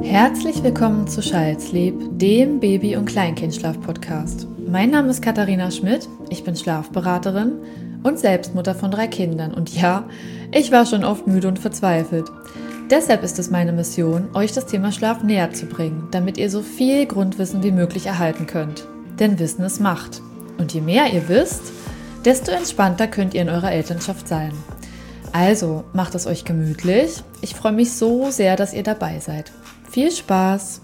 Herzlich willkommen zu Child's-Sleep, dem Baby- und Kleinkindschlaf-Podcast. Mein Name ist Katharina Schmidt, ich bin Schlafberaterin und Selbstmutter von 3 Kindern. Und ja, ich war schon oft müde und verzweifelt. Deshalb ist es meine Mission, euch das Thema Schlaf näher zu bringen, damit ihr so viel Grundwissen wie möglich erhalten könnt. Denn Wissen ist Macht. Und je mehr ihr wisst, desto entspannter könnt ihr in eurer Elternschaft sein. Also, macht es euch gemütlich. Ich freue mich so sehr, dass ihr dabei seid. Viel Spaß!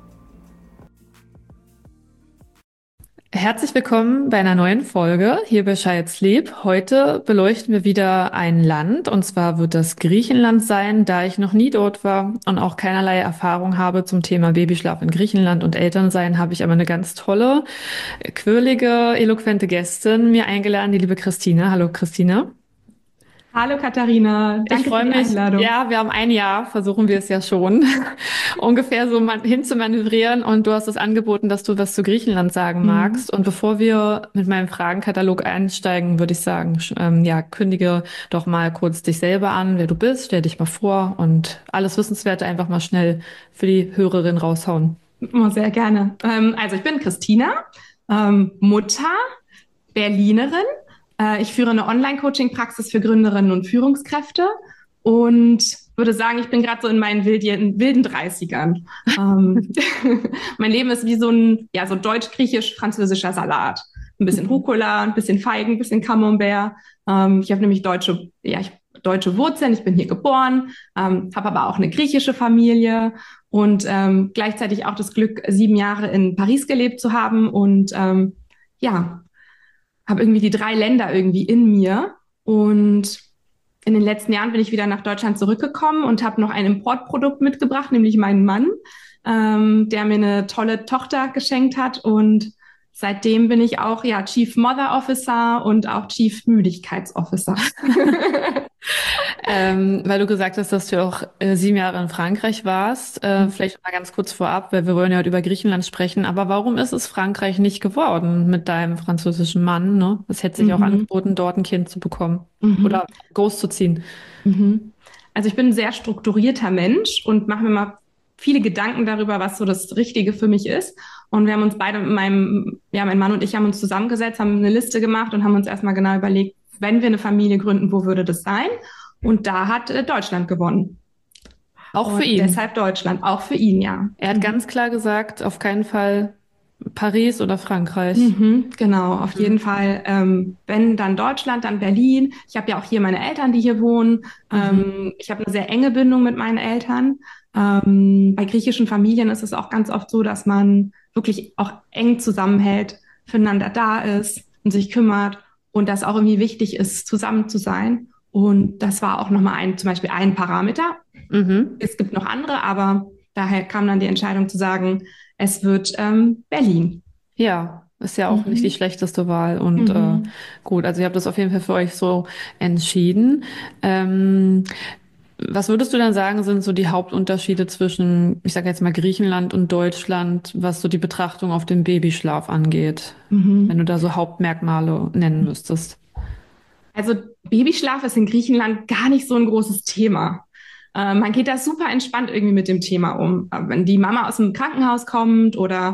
Herzlich willkommen bei einer neuen Folge hier bei Child's-Sleep. Heute beleuchten wir wieder ein Land, und zwar wird das Griechenland sein, da ich noch nie dort war und auch keinerlei Erfahrung habe zum Thema Babyschlaf in Griechenland und Elternsein, habe ich aber eine ganz tolle, quirlige, eloquente Gästin mir eingeladen, die liebe Christine. Hallo Christine. Hallo Katharina, Ich danke für freue die mich. Einladung. Ja, wir haben ein Jahr, versuchen wir es ja schon, ungefähr so hin zu manövrieren. Und du hast es angeboten, dass du was zu Griechenland sagen Mhm. magst. Und bevor wir mit meinem Fragenkatalog einsteigen, würde ich sagen, ja, kündige doch mal kurz dich selber an, wer du bist, stell dich mal vor und alles Wissenswerte einfach mal schnell für die Hörerin raushauen. Oh, sehr gerne. Also ich bin Christina, Mutter, Berlinerin. Ich führe eine Online-Coaching-Praxis für Gründerinnen und Führungskräfte und würde sagen, ich bin gerade so in meinen wilden 30ern. Mein Leben ist wie so ein, ja, so deutsch-griechisch-französischer Salat. Ein bisschen Rucola, ein bisschen Feigen, ein bisschen Camembert. Ich habe nämlich deutsche Wurzeln. Ich bin hier geboren, habe aber auch eine griechische Familie und gleichzeitig auch das Glück, 7 Jahre in Paris gelebt zu haben und ja, habe irgendwie die 3 Länder irgendwie in mir. Und in den letzten Jahren bin ich wieder nach Deutschland zurückgekommen und habe noch ein Importprodukt mitgebracht, nämlich meinen Mann, der mir eine tolle Tochter geschenkt hat. Und seitdem bin ich auch ja Chief Mother Officer und auch Chief Müdigkeitsofficer. Weil du gesagt hast, dass du auch 7 Jahre in Frankreich warst. Vielleicht mal ganz kurz vorab, weil wir wollen ja heute über Griechenland sprechen. Aber warum ist es Frankreich nicht geworden mit deinem französischen Mann, ne? Es hätte sich auch Mhm. angeboten, dort ein Kind zu bekommen Mhm. oder großzuziehen. Mhm. Also ich bin ein sehr strukturierter Mensch und mache mir mal viele Gedanken darüber, was so das Richtige für mich ist. Und wir haben uns beide mein Mann und ich haben uns zusammengesetzt, haben eine Liste gemacht und haben uns erstmal genau überlegt, wenn wir eine Familie gründen, wo würde das sein? Und da hat Deutschland gewonnen. Auch für Und ihn. deshalb Deutschland, auch für ihn, ja. Er hat ganz klar gesagt, auf keinen Fall Paris oder Frankreich. Genau, auf jeden Fall. Wenn dann Deutschland, dann Berlin. Ich habe ja auch hier meine Eltern, die hier wohnen. Mhm. Ich habe eine sehr enge Bindung mit meinen Eltern. Bei griechischen Familien ist es auch ganz oft so, dass man wirklich auch eng zusammenhält, füreinander da ist und sich kümmert und dass auch irgendwie wichtig ist, zusammen zu sein. Und das war auch nochmal zum Beispiel ein Parameter. Mhm. Es gibt noch andere, aber daher kam dann die Entscheidung zu sagen, es wird Berlin. Ja, ist ja auch nicht die Mhm. schlechteste Wahl. Und Mhm. gut, also ihr habt das auf jeden Fall für euch so entschieden. Ähm, Was würdest du dann sagen, sind so die Hauptunterschiede zwischen, ich sage jetzt mal Griechenland und Deutschland, was so die Betrachtung auf den Babyschlaf angeht? Wenn Mhm. du da so Hauptmerkmale nennen müsstest. Also Babyschlaf ist in Griechenland gar nicht so ein großes Thema. Man geht da super entspannt irgendwie mit dem Thema um. Wenn die Mama aus dem Krankenhaus kommt oder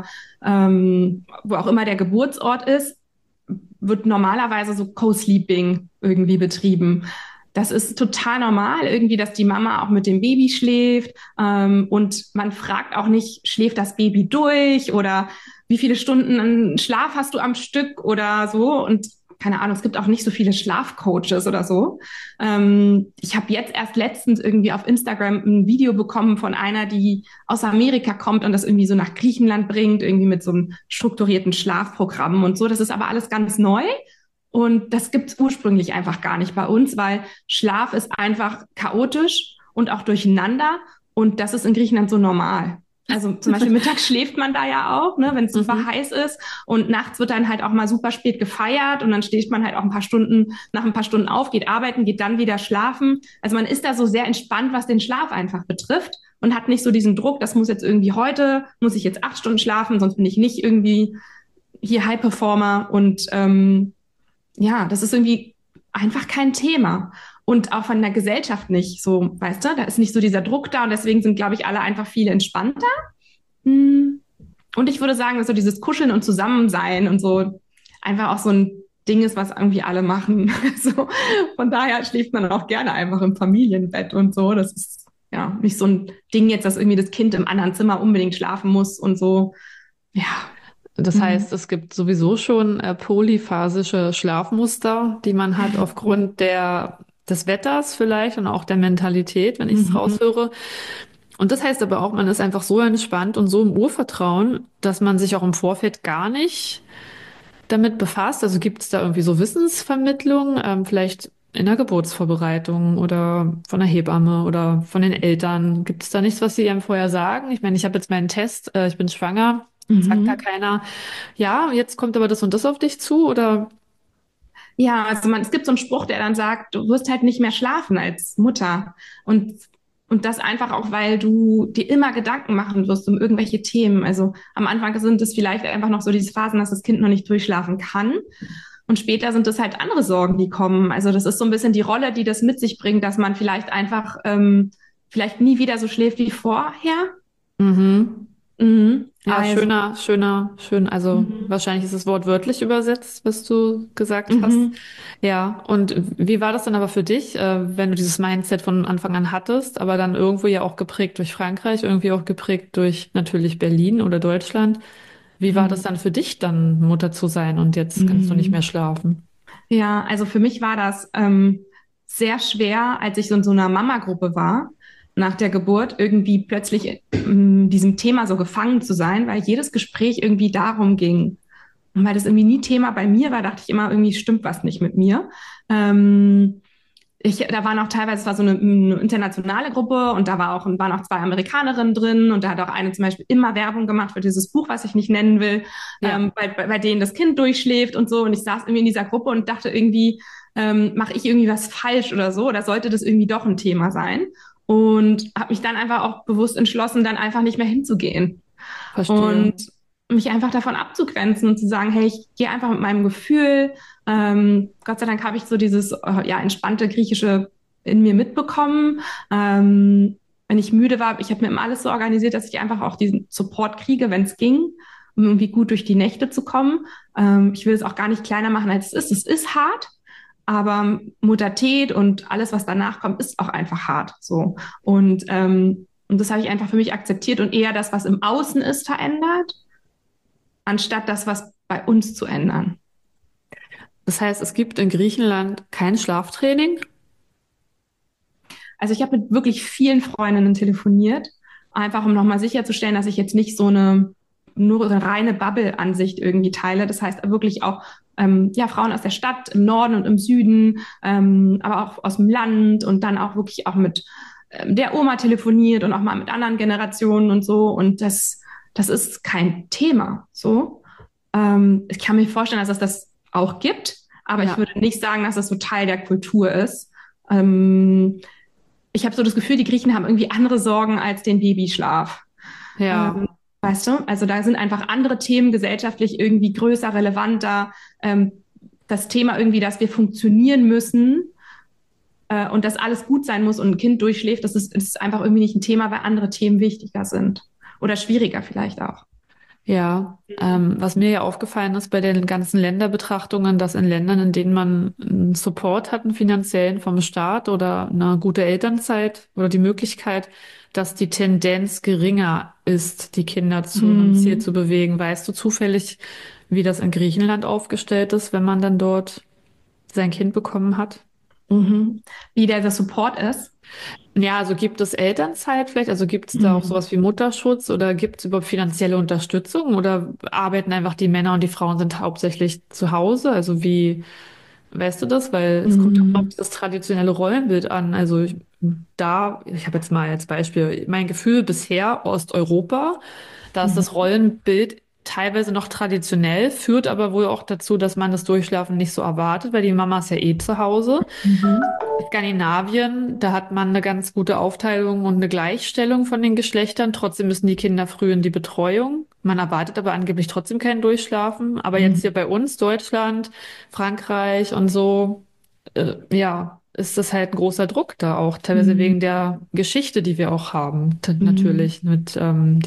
wo auch immer der Geburtsort ist, wird normalerweise so Co-Sleeping irgendwie betrieben. Das ist total normal, irgendwie, dass die Mama auch mit dem Baby schläft. Und man fragt auch nicht, schläft das Baby durch oder wie viele Stunden Schlaf hast du am Stück oder so. Und keine Ahnung, es gibt auch nicht so viele Schlafcoaches oder so. Ich habe jetzt erst letztens irgendwie auf Instagram ein Video bekommen von einer, die aus Amerika kommt und das irgendwie so nach Griechenland bringt, irgendwie mit so einem strukturierten Schlafprogramm und so. Das ist aber alles ganz neu. Und das gibt es ursprünglich einfach gar nicht bei uns, weil Schlaf ist einfach chaotisch und auch durcheinander. Und das ist in Griechenland so normal. Also zum Beispiel mittags schläft man da ja auch, ne, wenn es super Mhm. heiß ist. Und nachts wird dann halt auch mal super spät gefeiert und dann steht man halt auch nach ein paar Stunden auf, geht arbeiten, geht dann wieder schlafen. Also man ist da so sehr entspannt, was den Schlaf einfach betrifft und hat nicht so diesen Druck, das muss jetzt irgendwie heute, muss ich jetzt 8 Stunden schlafen, sonst bin ich nicht irgendwie hier High Performer und ja, das ist irgendwie einfach kein Thema. und auch von der Gesellschaft nicht so, weißt du, da ist nicht so dieser Druck da und deswegen sind, glaube ich, alle einfach viel entspannter. Hm. Und ich würde sagen, dass so dieses Kuscheln und Zusammensein und so einfach auch so ein Ding ist, was irgendwie alle machen. So, von daher schläft man auch gerne einfach im Familienbett und so. Das ist ja nicht so ein Ding jetzt, dass irgendwie das Kind im anderen Zimmer unbedingt schlafen muss und so. Ja. Das Mhm. heißt, es gibt sowieso schon polyphasische Schlafmuster, die man hat aufgrund des Wetters vielleicht und auch der Mentalität, wenn ich es Mhm. raushöre. Und das heißt aber auch, man ist einfach so entspannt und so im Urvertrauen, dass man sich auch im Vorfeld gar nicht damit befasst. Also gibt es da irgendwie so Wissensvermittlung, vielleicht in der Geburtsvorbereitung oder von der Hebamme oder von den Eltern? Gibt es da nichts, was sie einem vorher sagen? Ich meine, ich habe jetzt meinen Test, ich bin schwanger. Sagt da Mhm. keiner, ja, jetzt kommt aber das und das auf dich zu? Oder Ja, also es gibt so einen Spruch, der dann sagt, du wirst halt nicht mehr schlafen als Mutter. Und, und das einfach auch, weil du dir immer Gedanken machen wirst um irgendwelche Themen. Also am Anfang sind es vielleicht einfach noch so diese Phasen, dass das Kind noch nicht durchschlafen kann. Und später sind es halt andere Sorgen, die kommen. Also das ist so ein bisschen die Rolle, die das mit sich bringt, dass man vielleicht einfach vielleicht nie wieder so schläft wie vorher. mhm. Mhm. Ja, Also, schön. Also mhm. wahrscheinlich ist es wortwörtlich übersetzt, was du gesagt hast. Mhm. Ja, und wie war das dann aber für dich, wenn du dieses Mindset von Anfang an hattest, aber dann irgendwo ja auch geprägt durch Frankreich, irgendwie auch geprägt durch natürlich Berlin oder Deutschland? Wie war das Mhm. dann für dich, dann Mutter zu sein und jetzt kannst du nicht mehr Mhm. schlafen? Ja, also für mich war das sehr schwer, als ich so in so einer Mama-Gruppe war, nach der Geburt, irgendwie plötzlich diesem Thema so gefangen zu sein, weil jedes Gespräch irgendwie darum ging. Und weil das irgendwie nie Thema bei mir war, dachte ich immer, irgendwie stimmt was nicht mit mir. Ähm, da waren auch teilweise, es war so eine internationale Gruppe und waren auch zwei Amerikanerinnen drin und da hat auch eine zum Beispiel immer Werbung gemacht für dieses Buch, was ich nicht nennen will, Ja, bei denen das Kind durchschläft und so. Und ich saß irgendwie in dieser Gruppe und dachte irgendwie, mache ich irgendwie was falsch oder so? Oder sollte das irgendwie doch ein Thema sein? Und habe mich dann einfach auch bewusst entschlossen, dann einfach nicht mehr hinzugehen verstehe. und mich einfach davon abzugrenzen und zu sagen, hey, ich gehe einfach mit meinem Gefühl. Gott sei Dank habe ich so dieses ja, entspannte Griechische in mir mitbekommen. Wenn ich müde war, ich habe mir immer alles so organisiert, dass ich einfach auch diesen Support kriege, wenn es ging, um irgendwie gut durch die Nächte zu kommen. Ich will es auch gar nicht kleiner machen, als es ist. Es ist hart, aber Muttertät und alles, was danach kommt, ist auch einfach hart. So. Und das habe ich einfach für mich akzeptiert und eher das, was im Außen ist, verändert, anstatt das, was bei uns zu ändern. Das heißt, es gibt in Griechenland kein Schlaftraining? Also ich habe mit wirklich vielen Freundinnen telefoniert, einfach um nochmal sicherzustellen, dass ich jetzt nicht so eine nur eine reine Bubble-Ansicht irgendwie teile. Das heißt wirklich auch ja, Frauen aus der Stadt, im Norden und im Süden, aber auch aus dem Land und dann auch wirklich auch mit der Oma telefoniert und auch mal mit anderen Generationen und so. Und das ist kein Thema. So. Ich kann mir vorstellen, dass es das auch gibt, aber ich Ja, würde nicht sagen, dass es so Teil der Kultur ist. Ähm, Ich habe so das Gefühl, die Griechen haben irgendwie andere Sorgen als den Babyschlaf. Ähm, ja. Weißt du? Also da sind einfach andere Themen gesellschaftlich irgendwie größer, relevanter. Das Thema irgendwie, dass wir funktionieren müssen und dass alles gut sein muss und ein Kind durchschläft, das ist einfach irgendwie nicht ein Thema, weil andere Themen wichtiger sind. Oder schwieriger vielleicht auch. Ja, was mir ja aufgefallen ist bei den ganzen Länderbetrachtungen, dass in Ländern, in denen man einen Support hat, einen finanziellen vom Staat oder eine gute Elternzeit oder die Möglichkeit, dass die Tendenz geringer ist, die Kinder zu einem Ziel Mhm. zu bewegen. Weißt du zufällig, wie das in Griechenland aufgestellt ist, wenn man dann dort sein Kind bekommen hat? Mhm. Wie der Support ist. Ja, also gibt es Elternzeit vielleicht? Also gibt es da auch Mhm. sowas wie Mutterschutz oder gibt es überhaupt finanzielle Unterstützung oder arbeiten einfach die Männer und die Frauen sind hauptsächlich zu Hause? Also wie, weißt du das? Weil es kommt auch auf Mhm. das traditionelle Rollenbild an. Also ich habe jetzt mal als Beispiel mein Gefühl bisher Osteuropa, da ist das Mhm. Rollenbild teilweise noch traditionell, führt aber wohl auch dazu, dass man das Durchschlafen nicht so erwartet, weil die Mama ist ja eh zu Hause. Mhm. Skandinavien, da hat man eine ganz gute Aufteilung und eine Gleichstellung von den Geschlechtern. Trotzdem müssen die Kinder früh in die Betreuung. Man erwartet aber angeblich trotzdem kein Durchschlafen. Aber jetzt hier Mhm. bei uns, Deutschland, Frankreich und so, ja, ist das halt ein großer Druck da auch, teilweise Mhm. wegen der Geschichte, die wir auch haben. Mhm. Natürlich mit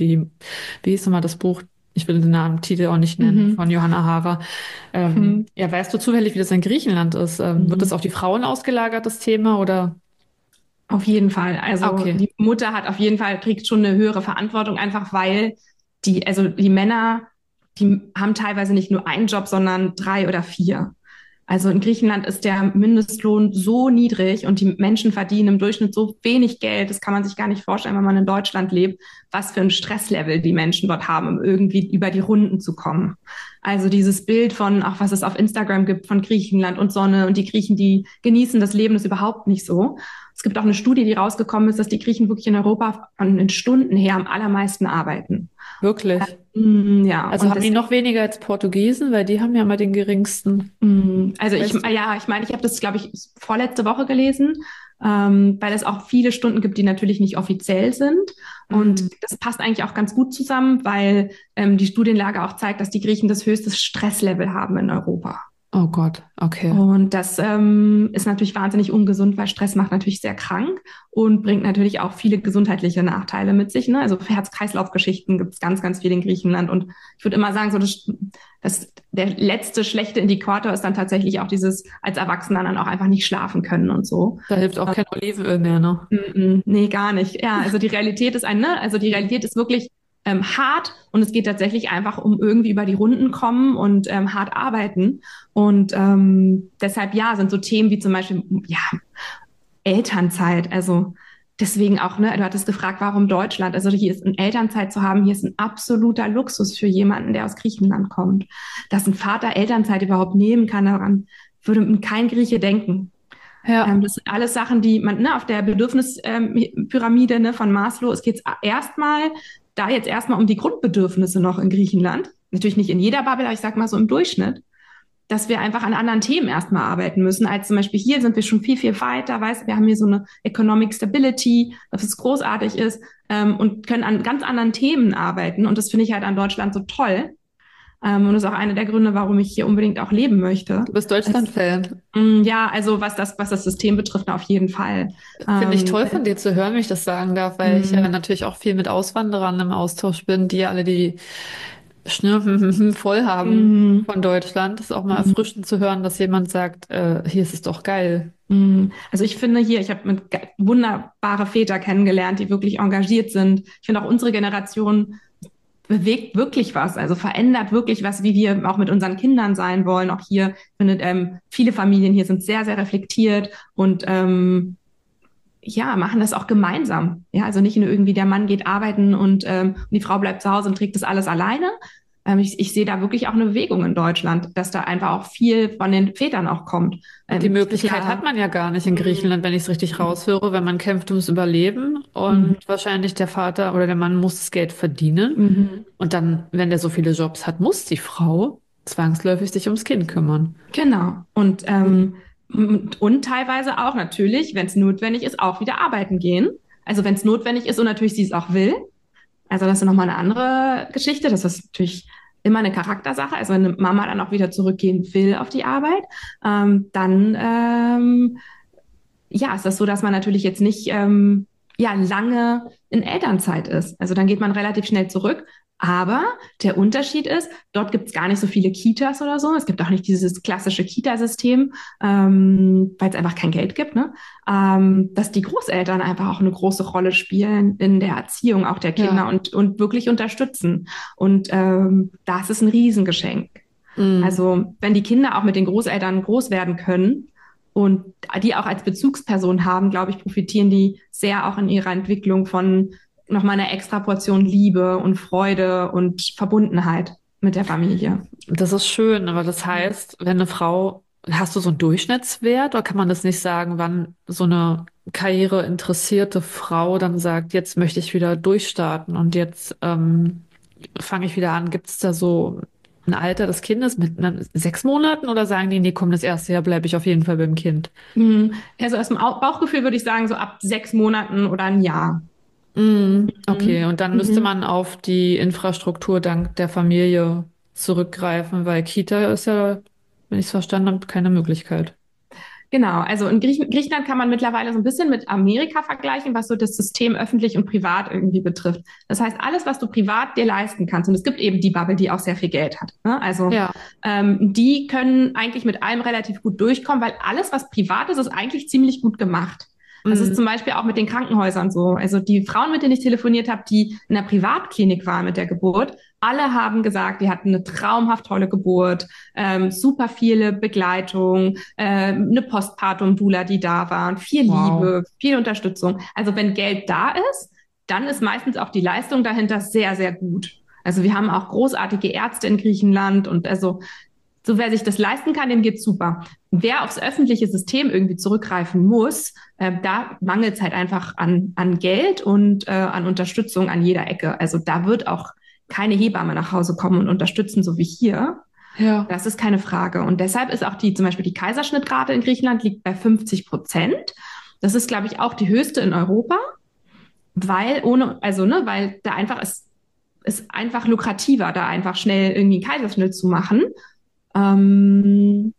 wie hieß nochmal das Buch? Ich will den Namen, Titel auch nicht nennen, Mhm. von Johanna Hara. Mhm. Ja, weißt du zufällig, wie das in Griechenland ist? Wird das Mhm. auf die Frauen ausgelagert, das Thema, oder? Auf jeden Fall. Ah, Also okay. die Mutter hat auf jeden Fall, trägt schon eine höhere Verantwortung, einfach weil also die Männer, die haben teilweise nicht nur einen Job, sondern drei oder vier. Also in Griechenland ist der Mindestlohn so niedrig und die Menschen verdienen im Durchschnitt so wenig Geld. Das kann man sich gar nicht vorstellen, wenn man in Deutschland lebt, was für ein Stresslevel die Menschen dort haben, um irgendwie über die Runden zu kommen. Also dieses Bild von, auch was es auf Instagram gibt, von Griechenland und Sonne und die Griechen, die genießen das Leben, ist überhaupt nicht so. Es gibt auch eine Studie, die rausgekommen ist, dass die Griechen wirklich in Europa von den Stunden her am allermeisten arbeiten. Wirklich. Ja, Also und haben die noch deswegen, weniger als Portugiesen, weil die haben ja mal den geringsten. also Weißt du? ja, ich meine, ich habe das, glaube ich, vorletzte Woche gelesen, weil es auch viele Stunden gibt, die natürlich nicht offiziell sind. Und Mm. das passt eigentlich auch ganz gut zusammen, weil die Studienlage auch zeigt, dass die Griechen das höchste Stresslevel haben in Europa. Oh Gott, okay. Und das ist natürlich wahnsinnig ungesund, weil Stress macht natürlich sehr krank und bringt natürlich auch viele gesundheitliche Nachteile mit sich. Ne? Also Herz-Kreislauf-Geschichten gibt es ganz, ganz viel in Griechenland. Und ich würde immer sagen, so der letzte schlechte Indikator ist dann tatsächlich auch dieses als Erwachsener dann auch einfach nicht schlafen können und so. Da hilft auch kein Olivenöl mehr, ne? Nee, gar nicht. Ja, also die Realität ist ne? Also die Realität ist wirklich hart und es geht tatsächlich einfach um irgendwie über die Runden kommen und hart arbeiten. Und deshalb ja, sind so Themen wie zum Beispiel, ja, Elternzeit. Also deswegen auch, ne, du hattest gefragt, warum Deutschland? Also hier ist eine Elternzeit zu haben, hier ist ein absoluter Luxus für jemanden, der aus Griechenland kommt. Dass ein Vater Elternzeit überhaupt nehmen kann, daran würde kein Grieche denken. Ja. Das sind alles Sachen, die man ne, auf der Bedürfnispyramide ne, von Maslow, es geht jetzt erstmal um die Grundbedürfnisse noch in Griechenland. Natürlich nicht in jeder Bubble, aber ich sag mal so im Durchschnitt, dass wir einfach an anderen Themen erstmal arbeiten müssen. Als zum Beispiel hier sind wir schon viel, viel weiter. Weißt, wir haben hier so eine Economic Stability, dass es großartig ist und können an ganz anderen Themen arbeiten. Und das finde ich halt an Deutschland so toll. Und das ist auch einer der Gründe, warum ich hier unbedingt auch leben möchte. Du bist Es, Deutschland-Fan. ja, also was das System betrifft, auf jeden Fall. Finde ich toll Äh, von dir zu hören, wenn ich das sagen darf, weil ich ja natürlich auch viel mit Auswanderern im Austausch bin, die ja alle die Schnür voll haben mm, von Deutschland. Das ist auch mal mm, erfrischend zu hören, dass jemand sagt, hier ist es doch geil. Also ich finde hier, ich habe mit wunderbare Väter kennengelernt, die wirklich engagiert sind. Ich finde auch unsere Generation bewegt wirklich was, also verändert wirklich was, wie wir auch mit unseren Kindern sein wollen. Auch hier, ich finde, viele Familien hier sind sehr, sehr reflektiert und ja, machen das auch gemeinsam. Ja, also nicht nur irgendwie der Mann geht arbeiten und die Frau bleibt zu Hause und trägt das alles alleine. Ich sehe da wirklich auch eine Bewegung in Deutschland, dass da einfach auch viel von den Vätern auch kommt. Und die Möglichkeit hat Ja, man ja gar nicht in Griechenland, wenn ich es richtig raushöre, wenn man kämpft ums Überleben und mhm, wahrscheinlich der Vater oder der Mann muss das Geld verdienen. mhm. Und dann, wenn der so viele Jobs hat, muss die Frau zwangsläufig sich ums Kind kümmern. Genau. Und teilweise auch natürlich, wenn es notwendig ist, auch wieder arbeiten gehen. Also wenn es notwendig ist und natürlich sie es auch will. Also das ist nochmal eine andere Geschichte. Das ist natürlich immer eine Charaktersache. Also wenn eine Mama dann auch wieder zurückgehen will auf die Arbeit, dann ja, ist das so, dass man natürlich jetzt nicht ja, lange in Elternzeit ist. Also dann geht man relativ schnell zurück. Aber der Unterschied ist, dort gibt es gar nicht so viele Kitas oder so. Es gibt auch nicht dieses klassische Kitasystem, weil es einfach kein Geld gibt, ne? Dass die Großeltern einfach auch eine große Rolle spielen in der Erziehung auch der Kinder Ja. und wirklich unterstützen. Und das ist ein Riesengeschenk. Mm. Also wenn die Kinder auch mit den Großeltern groß werden können und die auch als Bezugsperson haben, glaube ich, profitieren die sehr auch in ihrer Entwicklung von nochmal einer extra Portion Liebe und Freude und Verbundenheit mit der Familie. Das ist schön, aber das heißt, wenn eine Frau, hast du so einen Durchschnittswert oder kann man das nicht sagen, wann so eine karriereinteressierte Frau dann sagt, jetzt möchte ich wieder durchstarten und jetzt fange ich wieder an. Gibt es da so ein Alter des Kindes mit 6 Monaten oder sagen die, nee, komm, das erste Jahr bleibe ich auf jeden Fall beim Kind? Also aus dem Bauchgefühl würde ich sagen, so ab 6 Monaten oder ein Jahr. Okay, Mhm. und dann müsste Mhm. man auf die Infrastruktur dank der Familie zurückgreifen, weil Kita ist ja, wenn ich es verstanden habe, keine Möglichkeit. Genau, also in Griechenland kann man mittlerweile so ein bisschen mit Amerika vergleichen, was so das System öffentlich und privat irgendwie betrifft. Das heißt, alles, was du privat dir leisten kannst, und es gibt eben die Bubble, die auch sehr viel Geld hat. Ne? Also Ja. die können eigentlich mit allem relativ gut durchkommen, weil alles, was privat ist, ist eigentlich ziemlich gut gemacht. Das ist Mhm. zum Beispiel auch mit den Krankenhäusern so. Also die Frauen, mit denen ich telefoniert habe, die in der Privatklinik waren mit der Geburt, alle haben gesagt, die hatten eine traumhaft tolle Geburt, super viele Begleitung, eine Postpartum-Doula, die da waren, viel Wow. Liebe, viel Unterstützung. Also wenn Geld da ist, dann ist meistens auch die Leistung dahinter sehr, sehr gut. Also wir haben auch großartige Ärzte in Griechenland und also so wer sich das leisten kann, dem geht's super. Wer aufs öffentliche System irgendwie zurückgreifen muss, da mangelt es halt einfach an Geld und an Unterstützung an jeder Ecke. Also da wird auch keine Hebamme nach Hause kommen und unterstützen, so wie hier. Ja. Das ist keine Frage. Und deshalb ist auch zum Beispiel die Kaiserschnittrate in Griechenland liegt bei 50%. Das ist, glaube ich, auch die höchste in Europa, weil da einfach ist einfach lukrativer, da einfach schnell irgendwie einen Kaiserschnitt zu machen. Ähm,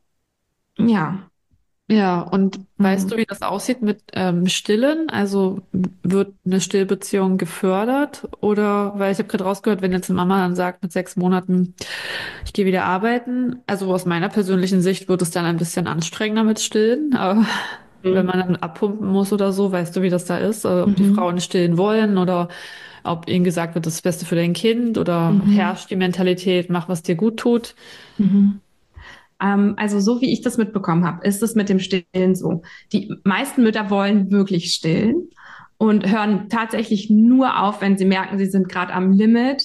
ja. Ja, und weißt du, Mhm. wie das aussieht mit Stillen? Also wird eine Stillbeziehung gefördert? Oder, weil ich habe gerade rausgehört, wenn jetzt eine Mama dann sagt mit 6 Monaten, ich gehe wieder arbeiten, also aus meiner persönlichen Sicht wird es dann ein bisschen anstrengender mit Stillen. Aber wenn Mhm. man dann abpumpen muss oder so, weißt du, wie das da ist? Ob die Mhm. Frauen stillen wollen oder ob ihnen gesagt wird, das ist das Beste für dein Kind oder Mhm. herrscht die Mentalität, mach, was dir gut tut. Mhm. Also so wie ich das mitbekommen habe, ist es mit dem Stillen so. Die meisten Mütter wollen wirklich stillen und hören tatsächlich nur auf, wenn sie merken, sie sind gerade am Limit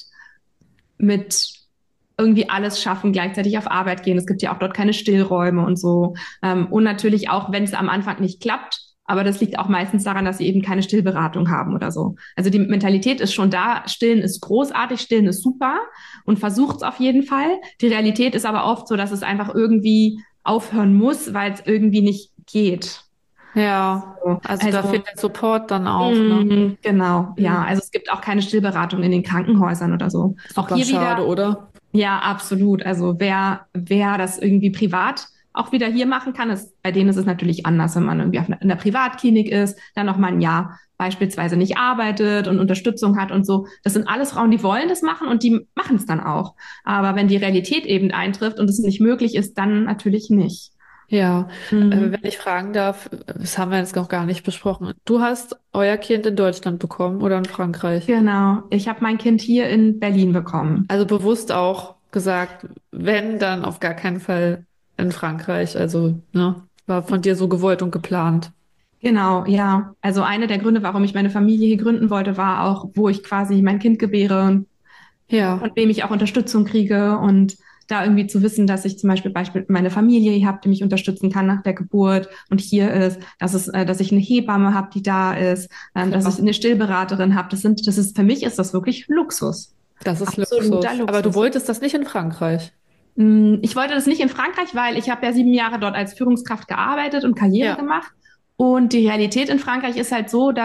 mit irgendwie alles schaffen, gleichzeitig auf Arbeit gehen. Es gibt ja auch dort keine Stillräume und so. Und natürlich auch, wenn es am Anfang nicht klappt, aber das liegt auch meistens daran, dass sie eben keine Stillberatung haben oder so. Also die Mentalität ist schon da, Stillen ist großartig, Stillen ist super und versucht es auf jeden Fall. Die Realität ist aber oft so, dass es einfach irgendwie aufhören muss, weil es irgendwie nicht geht. Ja, So. also da Also fehlt der Support dann auch, ne? genau, ja. Mhm. Also es gibt auch keine Stillberatung in den Krankenhäusern oder so. Auch Super hier wieder schade, oder? ja, absolut. Also wer das irgendwie privat auch wieder hier machen kann, bei denen ist es natürlich anders, wenn man irgendwie in der Privatklinik ist, dann noch mal ein Jahr beispielsweise nicht arbeitet und Unterstützung hat und so. Das sind alles Frauen, die wollen das machen und die machen es dann auch. Aber wenn die Realität eben eintrifft und es nicht möglich ist, dann natürlich nicht. Ja, Mhm. wenn ich fragen darf, das haben wir jetzt noch gar nicht besprochen. Du hast euer Kind in Deutschland bekommen oder in Frankreich? Genau. Ich habe mein Kind hier in Berlin bekommen. Also bewusst auch gesagt, wenn, dann auf gar keinen Fall in Frankreich. Also, ne, war von dir so gewollt und geplant. Genau, ja. Also einer der Gründe, warum ich meine Familie hier gründen wollte, war auch, wo ich quasi mein Kind gebäre und von Ja, wem ich auch Unterstützung kriege und da irgendwie zu wissen, dass ich zum Beispiel meine Familie hier habe, die mich unterstützen kann nach der Geburt und hier ist, dass ich eine Hebamme habe, die da ist, dass ich ja, eine Stillberaterin habe. Für mich ist das wirklich Luxus. das ist Absoluter Luxus. Aber du Luxus. wolltest das nicht in Frankreich. Ich wollte das nicht in Frankreich, weil ich habe ja 7 Jahre dort als Führungskraft gearbeitet und Karriere Ja, gemacht. Und die Realität in Frankreich ist halt so,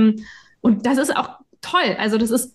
und das ist auch toll, also das ist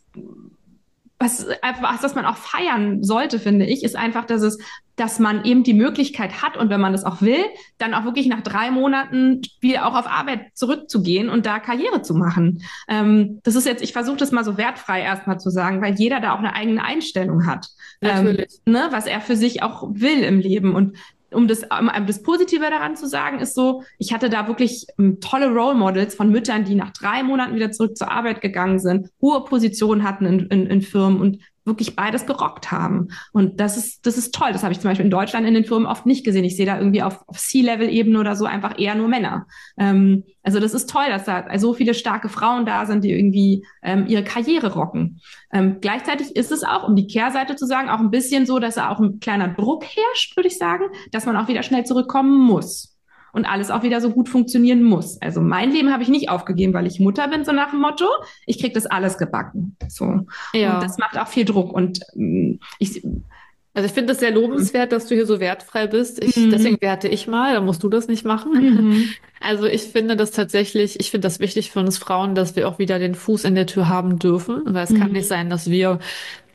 was man auch feiern sollte, finde ich, ist einfach, dass man eben die Möglichkeit hat und wenn man das auch will, dann auch wirklich nach 3 Monaten wieder auch auf Arbeit zurückzugehen und da Karriere zu machen. Das ist jetzt, ich versuche das mal so wertfrei erstmal zu sagen, weil jeder da auch eine eigene Einstellung hat, natürlich. ne, was er für sich auch will im Leben. Und um das Positive daran zu sagen, ist so, ich hatte da wirklich tolle Role Models von Müttern, die nach 3 Monaten wieder zurück zur Arbeit gegangen sind, hohe Positionen hatten in Firmen und wirklich beides gerockt haben. Und das ist toll. Das habe ich zum Beispiel in Deutschland in den Firmen oft nicht gesehen. Ich sehe da irgendwie auf C-Level-Ebene oder so einfach eher nur Männer. Also das ist toll, dass da so viele starke Frauen da sind, die irgendwie ihre Karriere rocken. Gleichzeitig ist es auch, um die Kehrseite zu sagen, auch ein bisschen so, dass da auch ein kleiner Druck herrscht, würde ich sagen, dass man auch wieder schnell zurückkommen muss. Und alles auch wieder so gut funktionieren muss. Also mein Leben habe ich nicht aufgegeben, weil ich Mutter bin, so nach dem Motto, ich kriege das alles gebacken. So. Und das Ja. macht auch viel Druck. Und Also ich finde es sehr lobenswert, dass du hier so wertfrei bist. Deswegen mm, werte ich mal, da musst du das nicht machen. mhm, Also ich finde das tatsächlich, ich finde das wichtig für uns Frauen, dass wir auch wieder den Fuß in der Tür haben dürfen, weil es kann nicht mhm, sein, dass wir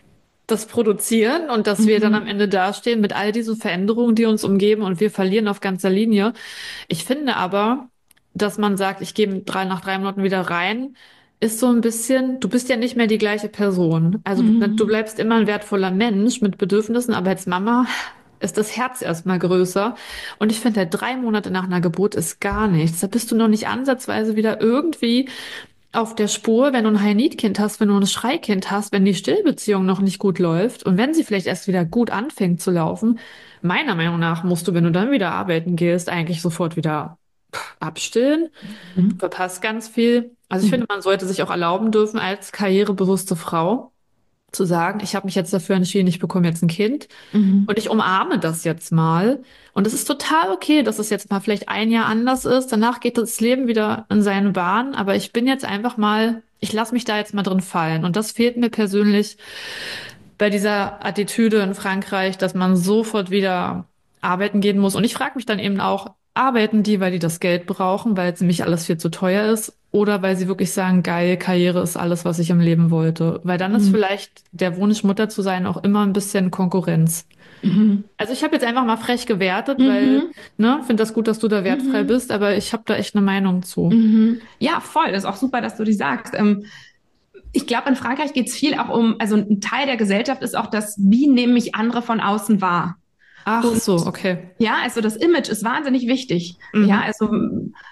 das produzieren und dass wir dann am Mhm. Ende dastehen mit all diesen Veränderungen, die uns umgeben und wir verlieren auf ganzer Linie. Ich finde aber, dass man sagt, ich gehe nach 3 Monaten wieder rein, ist so ein bisschen, du bist ja nicht mehr die gleiche Person. Also du Mhm. bleibst immer ein wertvoller Mensch mit Bedürfnissen, aber als Mama ist das Herz erstmal größer. Und ich finde, 3 Monate nach einer Geburt ist gar nichts. Da bist du noch nicht ansatzweise wieder irgendwie auf der Spur, wenn du ein High-Need-Kind hast, wenn du ein Schreikind hast, wenn die Stillbeziehung noch nicht gut läuft und wenn sie vielleicht erst wieder gut anfängt zu laufen. Meiner Meinung nach musst du, wenn du dann wieder arbeiten gehst, eigentlich sofort wieder abstillen. Du Mhm. verpasst ganz viel. Also ich Mhm. finde, man sollte sich auch erlauben dürfen, als karrierebewusste Frau zu sagen, ich habe mich jetzt dafür entschieden, ich bekomme jetzt ein Kind Mhm. und ich umarme das jetzt mal. Und es ist total okay, dass es jetzt mal vielleicht ein Jahr anders ist. Danach geht das Leben wieder in seine Bahn. Aber ich bin jetzt einfach mal, ich lasse mich da jetzt mal drin fallen. Und das fehlt mir persönlich bei dieser Attitüde in Frankreich, dass man sofort wieder arbeiten gehen muss. Und ich frage mich dann eben auch, arbeiten die, weil die das Geld brauchen, weil es nämlich alles viel zu teuer ist, oder weil sie wirklich sagen, geil, Karriere ist alles, was ich im Leben wollte. Weil dann ist Mhm. vielleicht der Wunsch, Mutter zu sein, auch immer ein bisschen Konkurrenz. Mhm. Also ich habe jetzt einfach mal frech gewertet, weil, Mhm. ne, finde das gut, dass du da wertfrei Mhm. bist, aber ich habe da echt eine Meinung zu. Mhm. Ja, voll. Ist auch super, dass du die sagst. Ich glaube, in Frankreich geht es viel auch um, also ein Teil der Gesellschaft ist auch das, wie nehme ich andere von außen wahr? Ach Und so, okay. ja, also das Image ist wahnsinnig wichtig. Ja, Mhm. also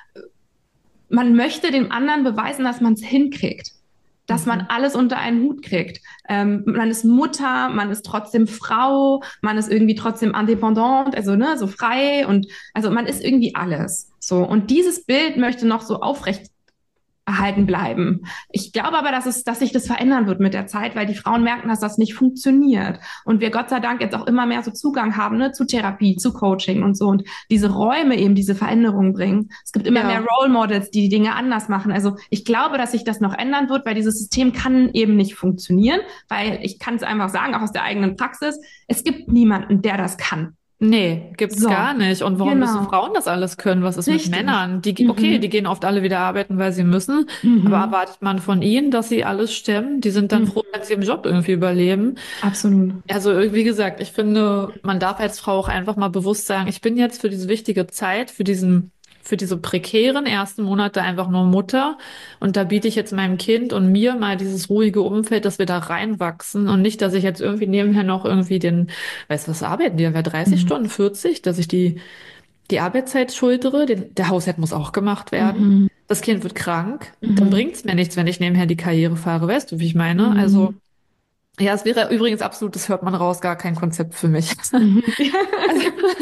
man möchte dem anderen beweisen, dass man es hinkriegt, dass man Mhm. alles unter einen Hut kriegt. Man ist Mutter, man ist trotzdem Frau, man ist irgendwie trotzdem indépendant, also ne, so frei und also man ist irgendwie alles. So und dieses Bild möchte noch so aufrecht erhalten bleiben. Ich glaube aber, dass sich das verändern wird mit der Zeit, weil die Frauen merken, dass das nicht funktioniert. Und wir Gott sei Dank jetzt auch immer mehr so Zugang haben, ne, zu Therapie, zu Coaching und so. Und diese Räume eben diese Veränderungen bringen. Es gibt immer mehr Ja. Role Models, die die Dinge anders machen. Also ich glaube, dass sich das noch ändern wird, weil dieses System kann eben nicht funktionieren, weil ich kann es einfach sagen, auch aus der eigenen Praxis, es gibt niemanden, der das kann. Nee, gibt's So, gar nicht. Und warum müssen genau, Frauen das alles können? Was ist mit richtig. Männern? Okay, die Mhm. gehen oft alle wieder arbeiten, weil sie müssen. Aber Mhm. erwartet man von ihnen, dass sie alles stemmen? Die sind dann froh, wenn Mhm. sie im Job irgendwie überleben. Absolut. Also, wie gesagt, ich finde, man darf als Frau auch einfach mal bewusst sagen, ich bin jetzt für diese wichtige Zeit, für diese prekären ersten Monate einfach nur Mutter. Und da biete ich jetzt meinem Kind und mir mal dieses ruhige Umfeld, dass wir da reinwachsen und nicht, dass ich jetzt irgendwie nebenher noch irgendwie weißt du, was arbeiten die? Ja, 30 Mhm. Stunden, 40, dass ich die Arbeitszeit schultere. Der Haushalt muss auch gemacht werden. Mhm. Das Kind wird krank. Dann Mhm. bringt's mir nichts, wenn ich nebenher die Karriere fahre. Weißt du, wie ich meine? Also, Mhm. ja, es wäre übrigens absolut, das hört man raus, gar kein Konzept für mich. Mhm. Also,